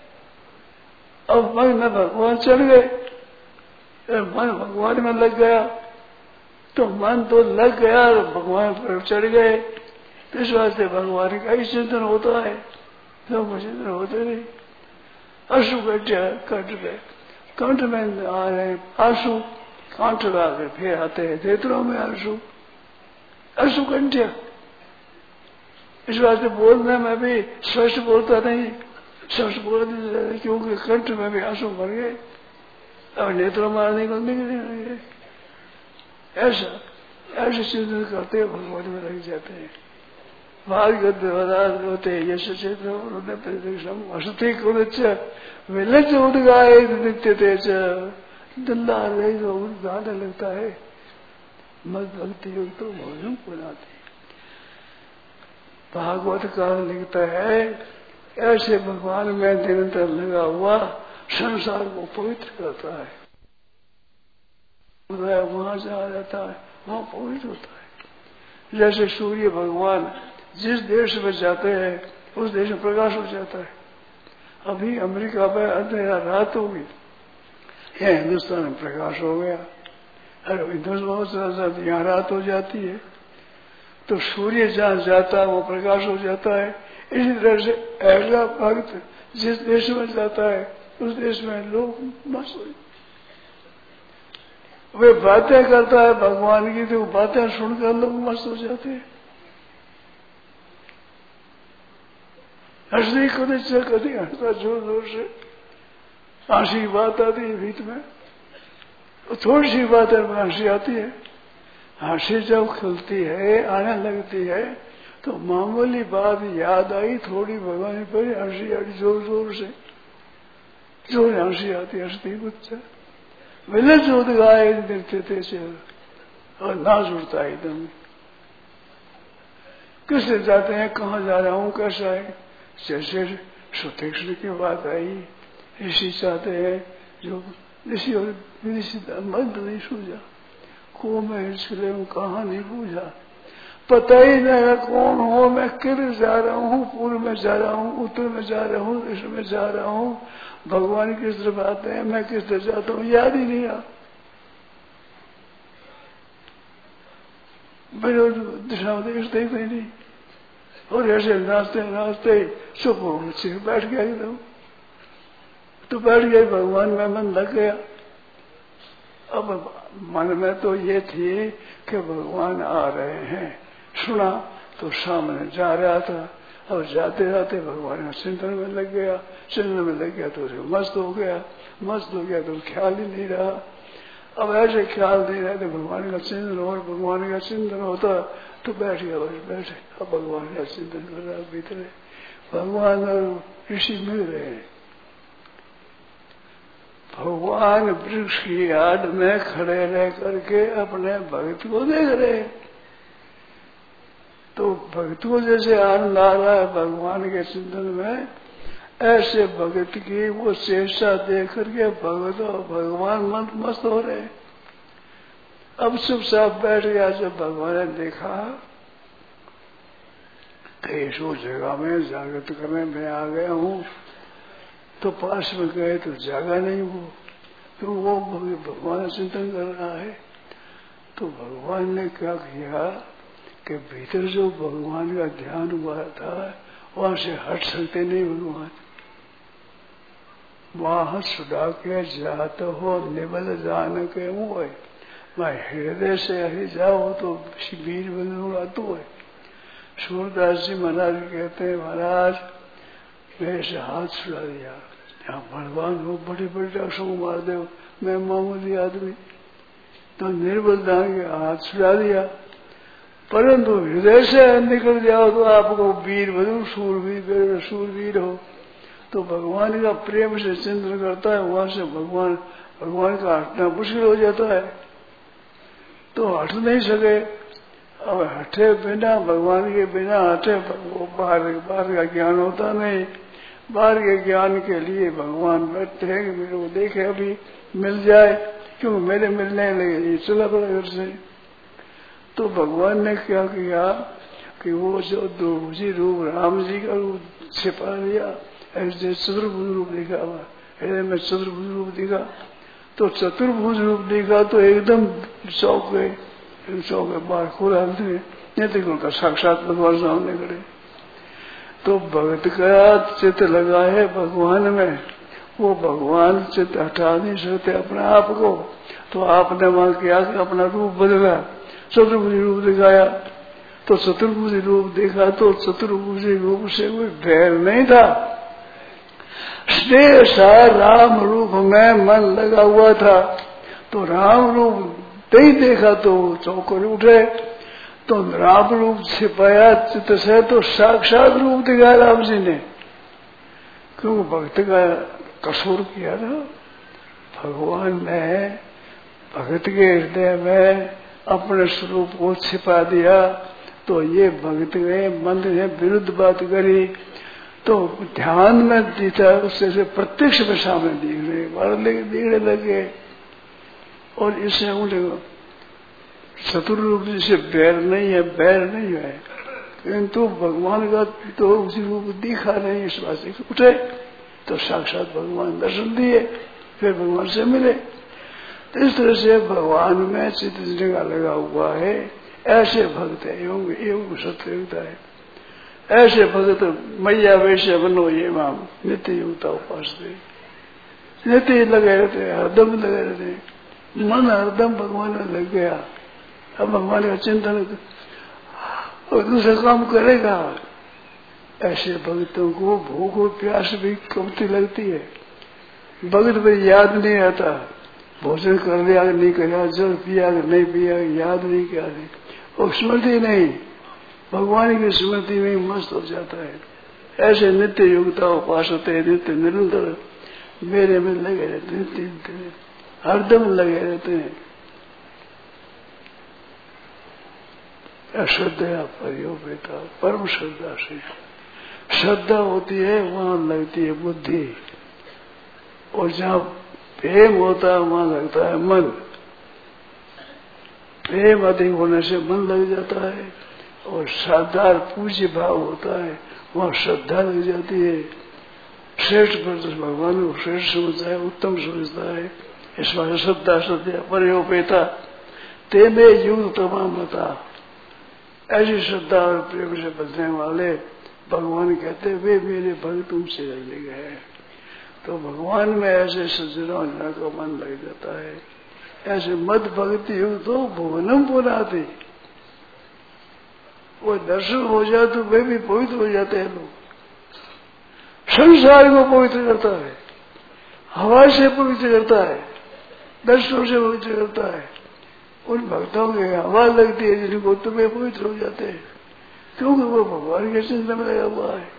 अब मन में भगवान चढ़ गए, मन भगवान में लग गया तो मन तो लग गया और भगवान पर चढ़ गए। इस वास्ते भगवान का ही चिंतन होता है, लोग चिंतन होते नहीं। आंसू कट कट गए, कंठ में आ रहे आंसू, कांठ ला के फिर आते हैं नेत्रों में आंसू, आंसू कंठ्य। इस वास्ते बोलने में भी स्पष्ट बोलता नहीं, स्पष्ट बोलते क्योंकि कंठ में भी आंसू भर गए, अब नेत्रों में निकलने के लिए ऐसा ऐसे चिंतन करते भगवान में लग जाते हैं। भाग्योद्धार होते यश क्षेत्र हसते कुलच विलज उदगाए नित्य तेज दल्ला गाने लगता है। मत भक्ति योग तो भोजन पुराती। भागवत का लिखता है ऐसे भगवान में निरंतर लगा हुआ संसार को पवित्र करता है। वहां जा जाता है वहां पवित्र होता है। जैसे सूर्य भगवान जिस देश में जाते हैं उस देश में प्रकाश हो जाता है। अभी अमेरिका में अंधेरा रात होगी, यहाँ हिंदुस्तान में प्रकाश हो गया। अरे हिंदुस्तान यहाँ रात हो जाती है तो सूर्य जहाँ जाता है वो प्रकाश हो जाता है। इसी तरह से ऐसा भक्त जिस देश में जाता है उस देश में लोग मस्त हो, वे बातें करता है भगवान की तो बातें सुनकर लोग मस्त हो जाते हैं। हंसने को नहीं कभी हंसता जोर जोर से, हंसी बात आती है बीच में, थोड़ी सी बात है हंसी आती है। हंसी जब खुलती है आने लगती है तो मामूली बात याद आई थोड़ी भगवान पर हंसी आती जोर जोर से, जोर हंसी आती हंसती कुछ मिले जो गाय नृत्य थे और नाच उड़ता है एकदम। किससे जाते हैं, कहाँ जा रहा हूँ, कैसा है। जैसे सुतीक्षण की बात आई, ऋषि चाहते हैं जो ऋषि और ऋषि मत नहीं सूझा, को मैं छिले हूँ कहाँ नहीं पूछा, पता ही नहीं कौन हो, मैं किधर जा रहा हूँ, पूर्व में जा रहा हूँ, उत्तर में जा रहा हूँ, दक्षिण में जा रहा हूँ, भगवान किस तरफ आते हैं, मैं किस तरफ जाता हूँ, याद ही नहीं आ। मेरे दिशा देखते ही नहीं और ऐसे नाचते नाचते चुप हो गए, बैठ गया एकदम। तो बैठ गए भगवान में मन लग गया। अब मन में तो ये थी कि भगवान आ रहे हैं, सुना तो सामने जा रहा था। अब जाते जाते भगवान का चिंतन में लग गया, चिंतन में लग गया तो मस्त हो गया, मस्त हो गया तो ख्याल ही नहीं रहा। अब ऐसे ख्याल नहीं रहे तो भगवान का चिंतन और भगवान का चिंतन होता तो बैठ गया, बस बैठे। अब भगवान का चिंतन कर रहा भीतर, भगवान और ऋषि मिल रहे हैं। भगवान वृक्ष की आड़ में खड़े रह करके अपने भक्त को देख रहे हैं। तो भक्त को जैसे आनंद आ रहा है भगवान के चिंतन में, ऐसे भगत की वो चेष्टा देख करके भगत और भगवान मत मस्त हो रहे। अब चुपचाप बैठ गया। जब भगवान ने देखा इस जगह में जागृत करने में आ गया हूँ, तो पास में गए तो जागा नहीं वो, तो वो भगवान चिंतन कर रहा है। तो भगवान ने क्या किया कि भीतर जो भगवान का ध्यान हुआ था वहां से हट सकते नहीं भगवान। वहां छुड़ा के जात हो निबल जान के मुँह, मैं हृदय से ही जाओ तो वीर बनूंगा तो है। सूरदास जी महाराज कहते हैं, महाराज मेरे से हाथ छुड़ा दिया, यहाँ भगवान हो बड़े बड़े अशोक मार दो, मैं मामूली आदमी, तो निर्बलता के हाथ छुड़ा दिया। परंतु हृदय से निकल जाओ तो आपको वीर बनो, शूरवीर शूरवीर हो। तो भगवान का प्रेम से चिंतन करता है, वहां से भगवान भगवान का हटना मुश्किल हो जाता है। तो हट नहीं सके। अब हटे बिना, भगवान के बिना हटे, वो बाहर बाहर का ज्ञान होता नहीं। बाहर के ज्ञान के लिए भगवान बैठते हैं कि मेरे को देखे अभी मिल जाए, क्यों मेरे मिलने लगे, चला पड़ा घर से। तो भगवान ने क्या किया कि वो जो दोभुजी रूप राम जी का रूप छिपा दिया, ऐसे चतुर्भुज रूप दिखा हुआ, हृदय में चतुर्भुज रूप दिखा। तो चतुर्भुज रूप दिखा तो एकदम चौक गए, चौक बाहर खोला नहीं तो उनका साक्षात भगवान सामने खड़े। तो भगत का चित्त लगा है भगवान में, वो भगवान चित्त हटा नहीं सकते अपने आप को। तो आपने वहां किया कि अपना रूप बदला, चतुर्भुज रूप दिखाया। तो चतुर्भुज रूप देखा तो चतुर्भुज रूप से कोई बैर नहीं था। स्नेह सा राम रूप में मन लगा हुआ था। तो राम रूप नहीं देखा तो चौकर उठे। तो राम रूप छिपाया चित्त से तो साक्षात रूप दिखाया राम जी ने। क्यों भक्त का कसूर किया था। भगवान ने भक्त के हृदय में अपने स्वरूप को छिपा दिया। तो ये भक्त ने मन ने विरुद्ध बात करी। तो ध्यान में जीता, उससे से प्रत्यक्ष में सामने दिखने वाले दिखने लगे। और इससे उनके चतुर रूप से बैर नहीं है, बैर नहीं है, किंतु भगवान का तो उसी रूप दिखा नहीं, इस बात से उठे तो साक्षात भगवान दर्शन दिए, फिर भगवान से मिले। तो इस तरह से भगवान में चित्त जगह लगा हुआ है। ऐसे भक्त है, एवं एवं सत्य युक्ता है। ऐसे भक्त मैया वैसे बनो ये माम नित्य युक्ता उपास दे, नित्य लगे रहते, हरदम लगे रहते। मन हरदम भगवान में लग गया, अब भगवान का चिंतन और दूसरा काम करेगा। ऐसे भक्तों को भूख और प्यास भी कमती लगती है। भगत भी याद नहीं आता, भोजन कर लिया नहीं कर, जल पिया नहीं पिया, याद नहीं किया, और स्मृति नहीं, भगवान की स्मृति में मस्त हो जाता है। ऐसे नित्य युक्ता उपास होते हैं, नित्य निरंतर मेरे में लगे रहते हैं, नित्य हरदम लगे रहते हैं। अश्रद्धा परियोपेता, परम श्रद्धा से श्रद्धा होती है वहां लगती है बुद्धि, और जहां प्रेम होता है वहां लगता है मन। प्रेम अधिक होने से मन लग जाता है, और श्रद्धा पूज्य भाव होता है वहां श्रद्धा लग जाती है। श्रेष्ठ पर भगवान को श्रेष्ठ समझता है, उत्तम समझता है। इस बार श्रद्धा श्रद्धा परियोपेता ते में युग तमाम बता। ऐसी श्रद्धा और प्रेम से बचने वाले भगवान कहते वे मेरे भक्त तुमसे लगे गए। तो भगवान में ऐसे सज्जनों का मन लग जाता है। ऐसे मद भक्ति युग तो भुवनम पुराते, वो दर्शन हो जाए तो वे भी पवित्र हो जाते हैं। लोग संसार को पवित्र करता है, हवा से पवित्र करता है, दर्शनों से पवित्र करता है। उन भक्तों की हवा लगती है जिनको तुम्हें पवित्र हो जाते हैं, क्योंकि वो भगवान के चिंतन में लगा हुआ है।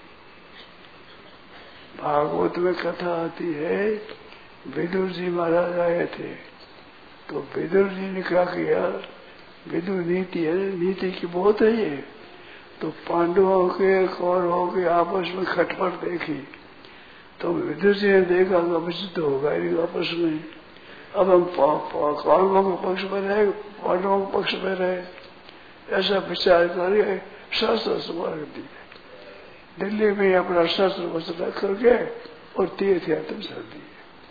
भागवत में कथा आती है, विदुर जी महाराज आए थे, तो विदुर जी ने क्या किया, विदुर नीति है, नीति की बहुत है ये। तो पांडवों के कौरवों के आपस में खटपट देखी, तो विदुर जी ने देखा अब युद्ध होगा आपस में। अब हम कौरवों के पक्ष में रहे, पांडवों के पक्ष में रहे, ऐसा विचार करके शस्त्र संभाल दिए। दिल्ली में अपना शस्त्र वस्त्र रख करके और तीर्थ यात्रा चल दिए।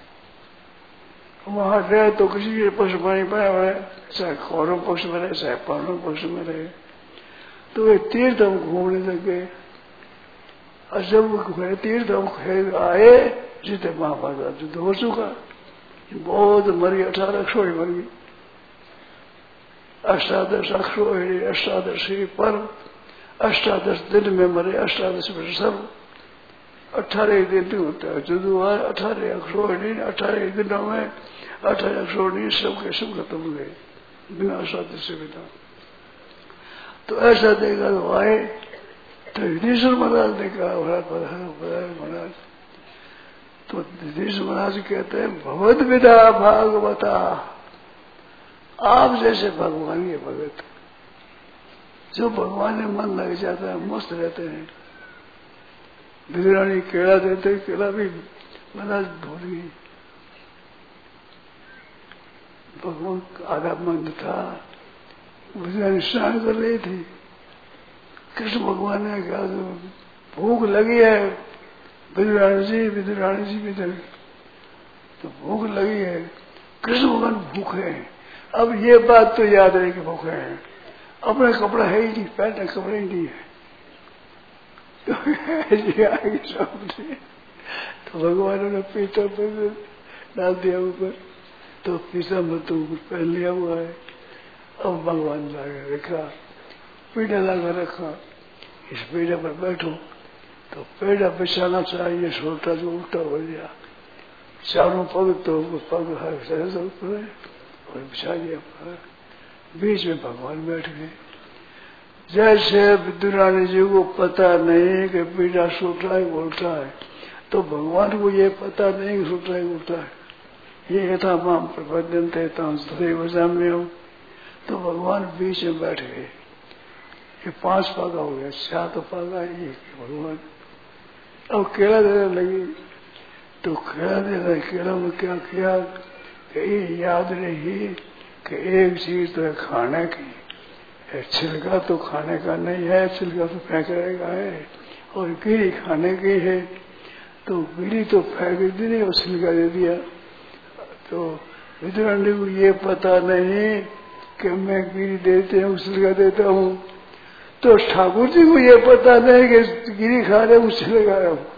वहां रहे तो किसी के पक्ष में नहीं बना हुआ, चाहे कौरव पक्ष में रहे चाहे पांडव पक्ष में रहे। तो वे तीर्थ हम घूमने लगे, और जब तीर्थ हम आए जितने महाभारत युद्ध हो चुका, बहुत मर गई, अठारह अक्षोही मर गई, अष्टादश अक्षोही, अष्टादशी पर्व, अष्टादश दिन में मरे, अष्टादश में सब अठारह दिन होता है। युद्ध हुआ अठारह अक्षोही, अठारह दिनों में अठारह छोड़नी सब के सब खत्म हो गए बिना शादी से बिना। तो ऐसा देखा तो आए तो युधिष्ठिर महाराज ने कहा महाराज, तो युधिष्ठिर महाराज कहते हैं भगवत विदा भागवता, आप जैसे भगवान के भगत जो भगवान में मन लग जाता है मस्त रहते हैं। विदुरानी केला देते, केला भी महाराज भूल गई, भगवान आधा मंद था, विदुरानी स्नान कर रही थी। कृष्ण भगवान ने कहा भूख लगी है विदुरानी जी, विदुरानी जी विदुर तो भूख लगी है, कृष्ण भगवान भूखे हैं। अब ये बात तो याद रहे कि भूखे हैं, अपना कपड़ा है ही नहीं, पहनने कपड़ा ही नहीं है, तो ये आगे सामने तो भगवान ने पीछा पर डाल दिया ऊपर, तो पीछा मत तो ऊपर पहन लिया हुआ है। अब भगवान लाकर रखा, पीढ़ा लाकर रखा, इस पीढ़े पर बैठो, तो पेड़ा बिछाना चाहिए छोटा जो उल्टा हो गया, चारों पग तो पग हर ऊपर है और बिछा दिया, बीच में भगवान बैठ गए। जैसे विदुरानी जी को पता नहीं कि पीड़ा सूटा है उल्टा है, तो भगवान को ये पता नहीं कि सूटा है उल्टा है। ये यथा माम प्रपद्यन्ते तां तथैव वदाम्यहम्, तो भगवान बीच में बैठ गए। ये पांच पागा हो गया, सात पागा एक भगवान। अब केला देने लगी, तो केला देने केला में क्या किया कि ये याद रही कि एक चीज तो है खाने की, छिलका तो खाने का नहीं है, छिलका तो फेंकने का है, और गिरी खाने की है, तो गिरी तो फेंक दी नहीं और छिलका दे दिया। तो विदुरानी को ये पता नहीं कि मैं गिरी देते हूँ छिलका देता हूँ, तो ठाकुर जी को ये पता नहीं कि गिरी खा रहे हूँ छिलका रहा हूँ,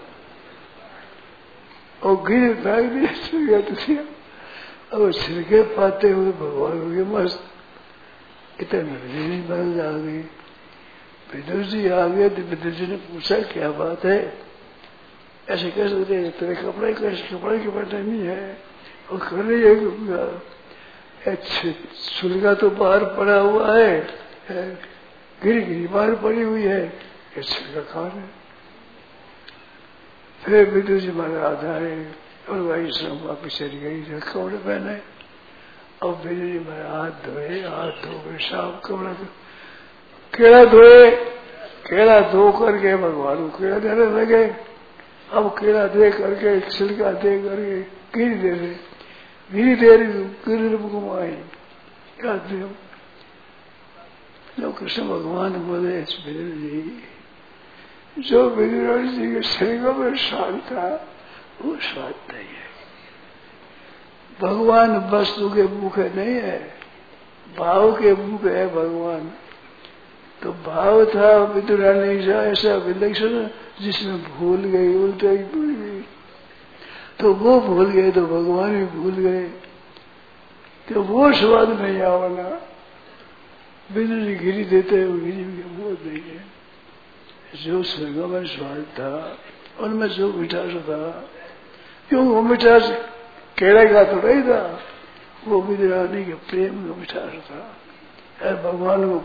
और गिरी फेंक दिया छिलका तो दिया। अब छिलके पाते हुए भगवान हो गए मस्त। इतने नहीं बदल आ गई, विदुर जी आ गए तो विदुर जी ने पूछा क्या बात है, ऐसे कह सकते तेरे कपड़े कैसे कपड़े के बटन नहीं है, और कर रही है छिलका तो बाहर पड़ा हुआ है, गिरी गिरी बाहर पड़ी हुई है, ये छिलका खा रहे। फिर विदुर जी महाराज आए और वही सब वापिस चली गई, कपड़े पहने। अब विदुर जी महाराज हाथ धोए, हाथ धो गए साफ कपड़ा, केला धोए, केला धो करके भगवान को केला देने लगे। अब केला दे करके छिलका दे करके गिरी दे रहे, गिरी दे रही गिरी घुमाई क्या दे। जो कृष्ण भगवान बोले विदुर जी, जो विदुर जी के शरीर में स्वाद था वो स्वाद नहीं है। भगवान वस्तु के भूखे नहीं है, भाव के भूखे है भगवान। तो भाव था विदुरानी का ऐसा विलक्षण जिसमें भूल गई, उल्टा ही भूल गई, तो वो भूल गए तो भगवान भी भूल गए, तो वो स्वाद नहीं आवना। विदुर जी गिरी देते हैं, गिरी वो नहीं है। जो स्वर्ग में स्वाद था उनमें जो मिठास था, क्यों वो मिठास केले का तो नहीं था, वो विदुरानी के प्रेम का मिठास था। भगवान को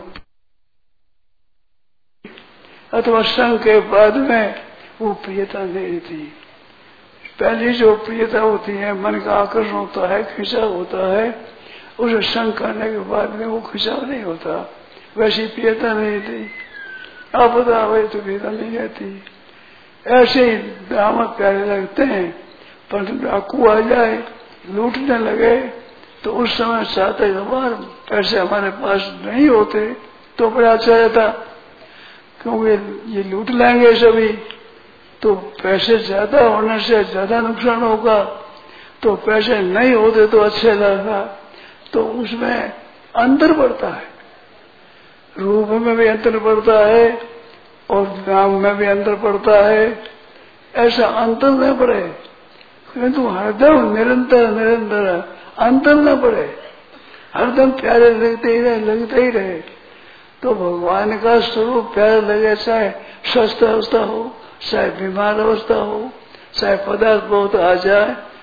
अथवा संग के बाद में वो प्रियता नहीं थी। पहली जो प्रियता होती है, मन का आकर्षण होता है, खिंचाव होता है, उसे संग करने के बाद में वो खिंचाव नहीं होता, वैसी प्रियता नहीं थी। आपदा आवे तो प्रियता नहीं रहती। ऐसे ही दामद प्यारे लगते हैं, पर डाकू आ जाए लूटने लगे तो उस समय चाहते हमारे पैसे हमारे पास नहीं होते तो बड़ा अच्छा रहता, क्योंकि ये लूट लेंगे सभी तो पैसे ज्यादा होने से ज्यादा नुकसान होगा, तो पैसे नहीं होते तो अच्छे लगता। तो उसमें अंतर पड़ता है, रूप में भी अंतर पड़ता है और नाम में भी अंतर पड़ता है। ऐसा अंतर न पड़े, किंतु हरदम निरंतर निरंतर अंतर न पड़े, हरदम प्यारे लगते ही रहे लगते ही रहे। तो भगवान का स्वरूप प्यारा लगे, चाहे स्वस्थ अवस्था हो, चाहे बीमार अवस्था हो, चाहे पदार्थ बहुत आ जाए,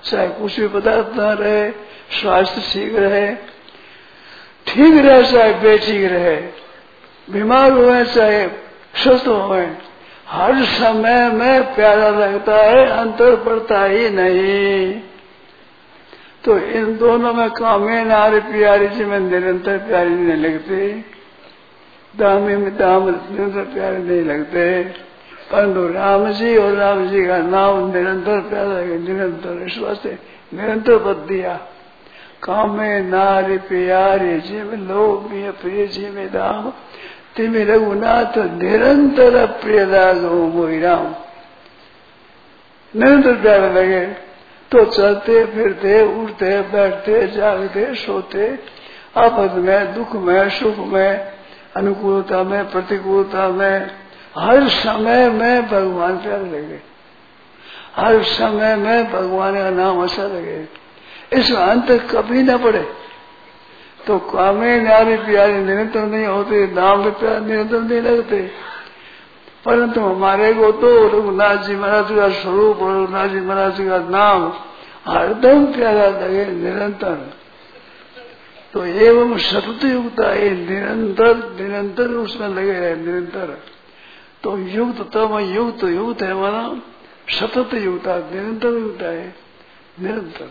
चाहे कुछ भी पदार्थ न रहे, स्वास्थ्य ठीक रहे, ठीक रहे चाहे बेठीक रहे, बीमार हुए चाहे स्वस्थ हुए, हर समय में प्यारा लगता है, अंतर पड़ता ही नहीं। तो इन दोनों में कामे नारी प्यारी जी में निरंतर प्यारी नहीं लगते, दामी में दाम निरंतर प्यारे नहीं लगते, परंतु राम जी और राम जी का नाम निरंतर प्यारा है, निरंतर इस वास्ते निरंतर पद दिया। कामे नारी प्यारी जी में लोभ में प्रिय जी में दाम, तिम रघुनाथ निरंतर प्रिय लागो मोहि राम। निरंतर प्यारे लगे तो चलते फिरते उठते बैठते जागते सोते, आपद में दुख में सुख में अनुकूलता में प्रतिकूलता में हर समय में भगवान प्यारे लगे, हर समय में भगवान का नाम अच्छा लगे, इसमें अंत कभी न पड़े। तो कामे नारी प्यारी निरंतर नहीं होते, नाम भी प्यार निरंतर नहीं लगते, परंतु हमारे को तो रघुनाथ जी महाराज का स्वरूप और रघुनाथ जी महाराज का नाम हरदम प्यारा लगे निरंतर। तो एवं सतत युक्ता है, निरंतर निरंतर उसमें लगे रहे निरंतर। तो युक्त तम युक्त युक्त है माना सतत युक्ता, निरंतर युक्ता है निरंतर।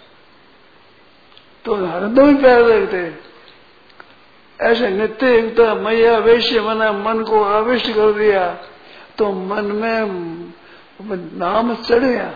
तो हरदम प्यार लगते ऐसे नित्य युक्ता मैया वैश्य मना मन को आविष्ट कर दिया तो मन में नाम चढ़ गया।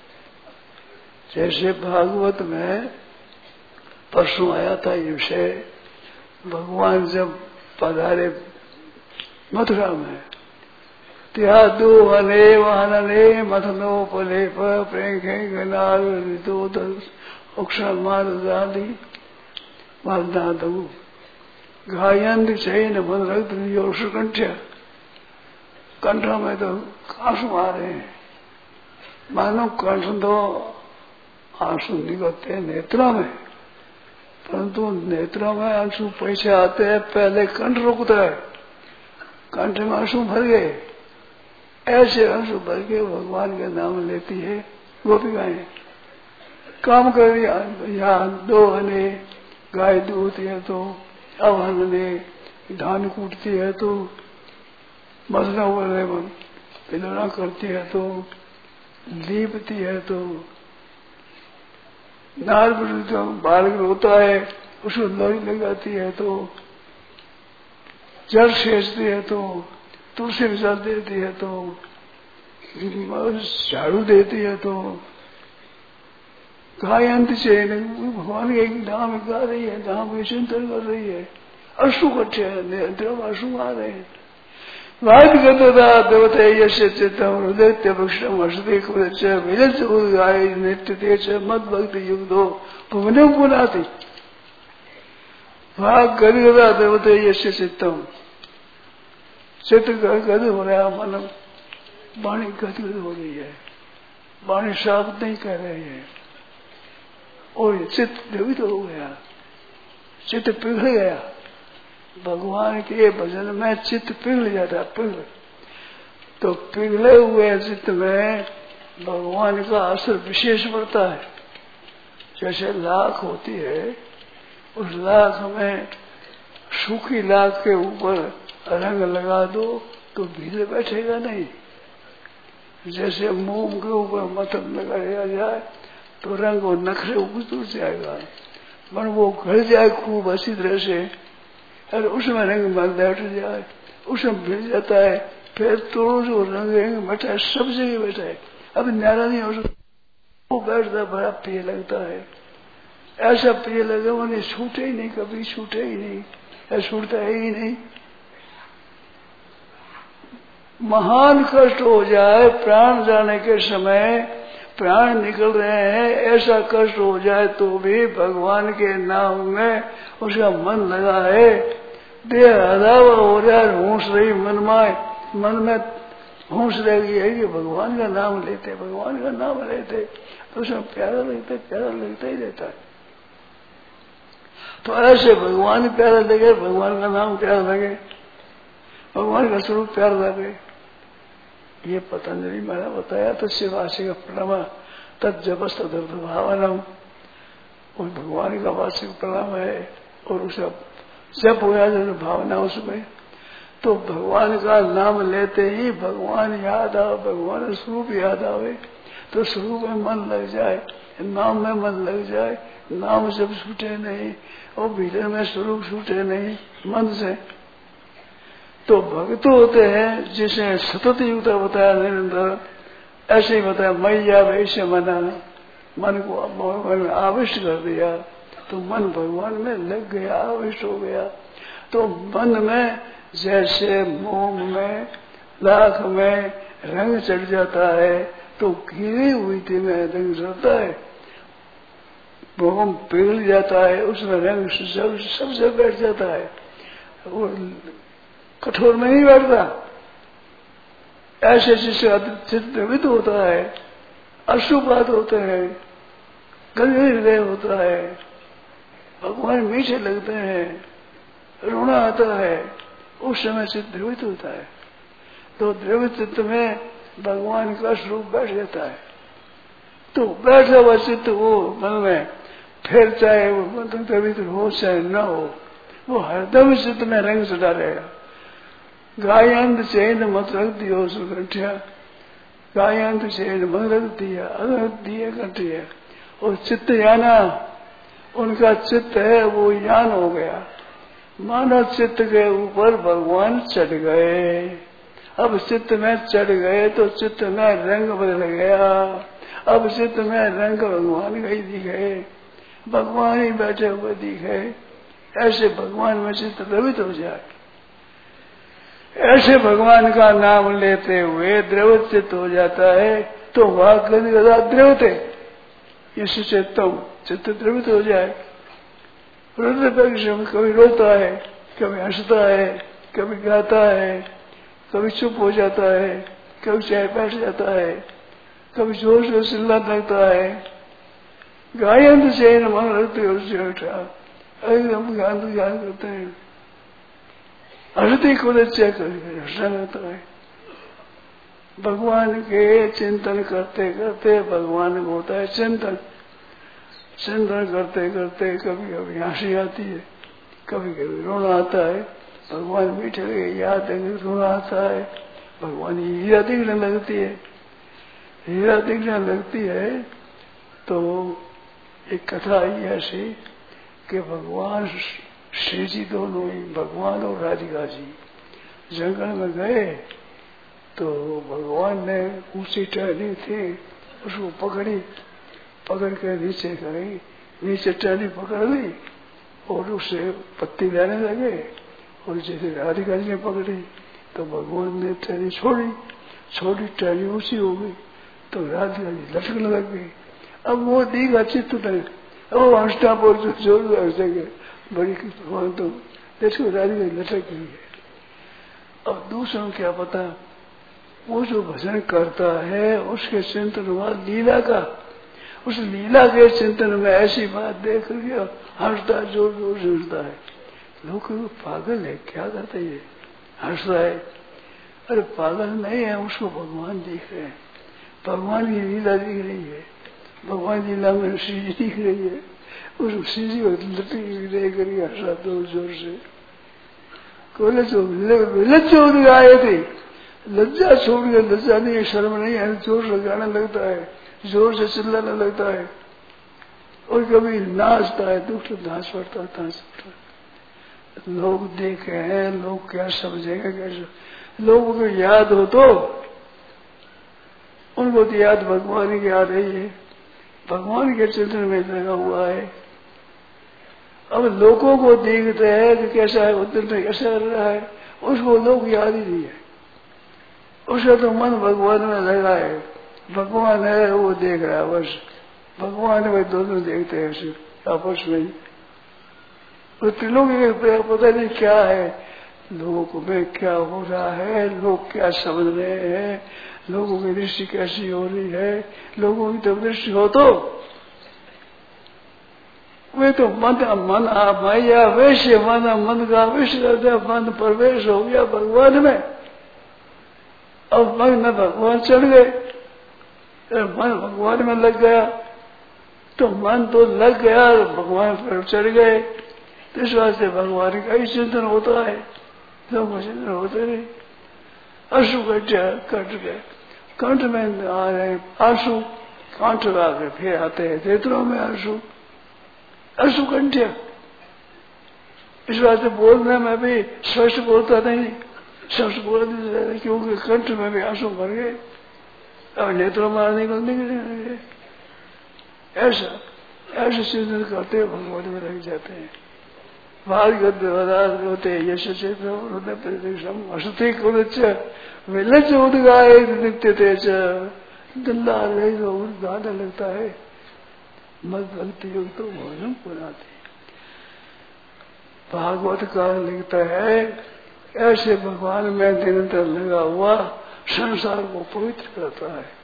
जैसे भागवत में परसों आया था ये विषय, भगवान जब पधारे मथुरा में, त्या दो हने वाहने मथनो पले प्रेखे गनाल ऋतु अक्षर मार दादी मारदा दू गायन चैन बन रक्त योश कंठ, कंठ में तो आंसू आ रहे हैं, मानो कंठ तो आंसू निकलते हैं नेत्रों में, परंतु नेत्रों में आंसू पैसे आते हैं, पहले कंठ रुकता है, कंठ में आंसू भर गए, ऐसे आंसू भर के भगवान के नाम लेती है गोपिकाएं। काम कर यहाँ दो हने गाय दूधती है तो, अब हने धान कूटती है तो, मसना बोले पिलना करती है तो, लीपती है तो, नार जो बालक रोता है उसको लोरी लगाती है तो, जल सेचती है तो, तुलसी मिसाल देती है तो, झाड़ू देती है तो, गायंत से भगवान के नाम गा रही है, नाम के चिंतन कर रही है, अश्रु कट्ठे निरंतर अश्रु आ रहे हैं। वाद गतदा देवते यश चित्तम हृदय भक्षम हर्षदे कुलच विलच गाय नित्य तेज मद भक्ति युक्तो भुवने पुनाति। भाग गद गदा देवते यश चित्तम, चित्त गद हो रहा, मन वाणी गदगद हो रही है, वाणी साफ नहीं कह रहे हैं और चित्त द्रवित हो गया, चित्त पिघल गया। भगवान के भजन में चित्त पिघल जाता, पिघल तो पिघले हुए चित्त में भगवान का असर विशेष पड़ता है। जैसे लाख होती है, उस लाख में सूखी लाख के ऊपर रंग लगा दो तो भीतर बैठेगा नहीं। जैसे मोम के ऊपर मथन लगाया जाए तो रंग और नखरे उतर जाएगा, मन वो घर जाए खूब अच्छी तरह से, और उसमें रंग मन बैठ जाए, उसमें भिड़ जाता है, फिर तो जो रंग रंग बैठा है सब जगह बैठा है, अब न्यारा नहीं हो सकता, वो बैठता बड़ा प्रिय लगता है, ऐसा प्रिय लगे वो नहीं छूटे ही नहीं, कभी छूटे ही नहीं, ऐसा छूटता है ही नहीं। महान कष्ट हो जाए प्राण जाने के समय, प्राण निकल रहे हैं, ऐसा कष्ट हो जाए तो भी भगवान के नाम में उसका मन लगा है, देह अदावा हो रहा है, होश रही मन में, मन में होश रह गई है कि भगवान का नाम लेते, भगवान का नाम लेते तो उसमें प्यारा लगता है, प्यारा लगता ही रहता है। तो ऐसे भगवान प्यारा लगे, भगवान का नाम प्यारा लगे, भगवान का स्वरूप प्यारा लगे, ये पतंजलि मैंने बताया तो शिवासी का प्रणमा तत्जपस तदर्थ भावनम, उस भगवान का वार्षिक प्रणाम है और उसे जप हो जाए भावना उसमें, तो भगवान का नाम लेते ही भगवान याद आवे, भगवान स्वरूप याद आवे, तो स्वरूप में मन लग जाए, नाम में मन लग जाए, नाम जब छूटे नहीं और भीतर में स्वरूप छूटे नहीं मन से। तो भक्त होते हैं जिसे सतत युक्त बताया निरंतर, ऐसे ही बताया मैया वैश्य मना, मन को भगवान में आविष्ट कर दिया तो मन भगवान में लग गया, आविष्ट हो गया। तो मन में जैसे मोम में लाख में रंग चढ़ जाता है तो गिरी हुई थी में रंग चढ़ता है, मोम पिघल जाता है, उसमें रंग सब सब जगह बैठ जाता है, वो कठोर में नहीं बैठता। ऐसे जिससे चित्त द्रवित होता है, अशुभात होते हैं, गंभीर हृदय होता है, भगवान मीठे लगते हैं, रोना आता है, उस समय चित्त द्रवित होता है। तो द्रवित चित्त में भगवान का स्वरूप बैठ जाता है। तो बैठा हुआ चित्त वो मन में फिर चाहे वो मन द्रवित हो चाहे न हो, वो हरदम चित्त में रंग चढ़ा रहेगा। गायंत चैन मत रख दियो सुगंठिया, गायंत चैन मत रख दिया, अगर दिए कंठिया, और चित्त याना उनका चित्त है वो यान हो गया, मानो चित्त के ऊपर भगवान चढ़ गए। अब चित्त में चढ़ गए तो चित्त में रंग बदल गया, अब चित्त में रंग भगवान गई दिखे, भगवान ही बैठे हुए दिखे, ऐसे भगवान में चित्त द्रवित हो जाए। ऐसे भगवान का नाम लेते हुए द्रवित चित्त हो जाता है तो वह गद गदा द्रवित है, इसी चित्तम चित्त द्रवित हो जाए। कभी रोता है, कभी हंसता है, कभी गाता है, कभी चुप हो जाता है, कभी चाय बैठ जाता है, कभी जोर से चिल्लाने लगता है। गायन से मन रखते एकदम गान गान करते हैं, हृदय को चेक करके हंसना लगता है। भगवान के चिंतन करते करते भगवान को होता है चिंतन, चिंतन करते करते कभी कभी हंसी आती है, कभी कभी रोना आता है, भगवान मीठे लगे याद है, रोना आता है, भगवान हीरा दिखने लगती है, हीरा दिखने लगती है। तो एक कथा आई ऐसी कि भगवान श्री जी दोनों ही, भगवान और राधिका जी जंगल में गए तो भगवान ने ऊंची टहनी थी उसको पकड़ी, पकड़ के नीचे गई, नीचे टहनी पकड़ ली और उससे पत्ती लेने लगे, और जैसे राधिका जी ने पकड़ी तो भगवान ने टहनी छोड़ी, छोड़ी टहनी ऊंची हो गई तो राधिका जी लटकने लग गई। अब वो दीघा चित्त नहीं, अब हंसना बोल जो जोर हंसेंगे बड़ी भगवान तो देखो राधिका जी लटक गई है। अब दूसरों को क्या पता, वो जो भजन करता है उसके चिंतन हुआ लीला का, उस लीला के चिंतन में ऐसी बात देख करके हंसता जोर जोर से हंसता है। लोग पागल है, क्या करते ये हंस रहा है? अरे पागल नहीं है, उसको भगवान दिख रहे हैं, भगवान की लीला दिख रही है, भगवान की लीला में श्री जी दिख रही है, उस श्री जी को लटकी हुई देख करके हंसा जोर जोर से। कोले जो लज्जा आए थे, लज्जा छोड़ के, लज्जा नहीं शर्म नहीं है, जोर से गाने लगता है, जोर से चिल्लाने लगता है, और कभी नाचता है, दुख तो नाच पड़ता नाच पड़ता। लोग देखे हैं, लोग क्या समझेंगे, कैसे लोगों को याद हो तो उनको तो याद भगवान की आ रही है, भगवान के चिंतन में लगा हुआ है। अब लोगों को देखते हैं कि कैसा है, उधर कैसा कर रहा है, उसको लोग याद ही नहीं है, उसका तो मन भगवान में लगा है, भगवान है वो देख रहा है बस, भगवान है दोनों देखते हैं सिर्फ आपस में ही। तो त्रिलोकी पता नहीं क्या है, लोगों को में क्या हो रहा है, लोग क्या समझ रहे हैं, लोगों की दृष्टि कैसी हो रही है, लोगों की तो दृष्टि हो तो वे तो मन मन माया वैश्य मन मन का विश्व मन प्रवेश हो गया भगवान में, अब मन में भगवान चढ़ गए, मन भगवान में लग गया तो मन तो लग गया और भगवान पर चढ़ गए। तो इस वास्ते भगवान का ही चिंतन होता है, लोग चिंतन होते नहीं। आंसू कट कट गए, कंठ में आ रहे आंसू, कांठ आगे फिर आते हैं नेत्रों में आंसू, आंसू कंठ्य। इस वास्ते बोलने में भी स्पष्ट बोलता नहीं, स्पष्ट बोल नहीं सकते क्योंकि कंठ में भी आंसू भर गए, अब नेत्रों में निकल निकले। ऐसा ऐसे चिंतन करते भगवान में लग जाते हैं। भाग्योद्धार होते यश हृदय कुलच विलच उदगाए नित्य तेज दल्ला गाना लगता है। मत भक्ति योग तो भोजन पुराते भागवत का लिखता है ऐसे भगवान में निरंतर लगा हुआ संसार को पवित्र करता है।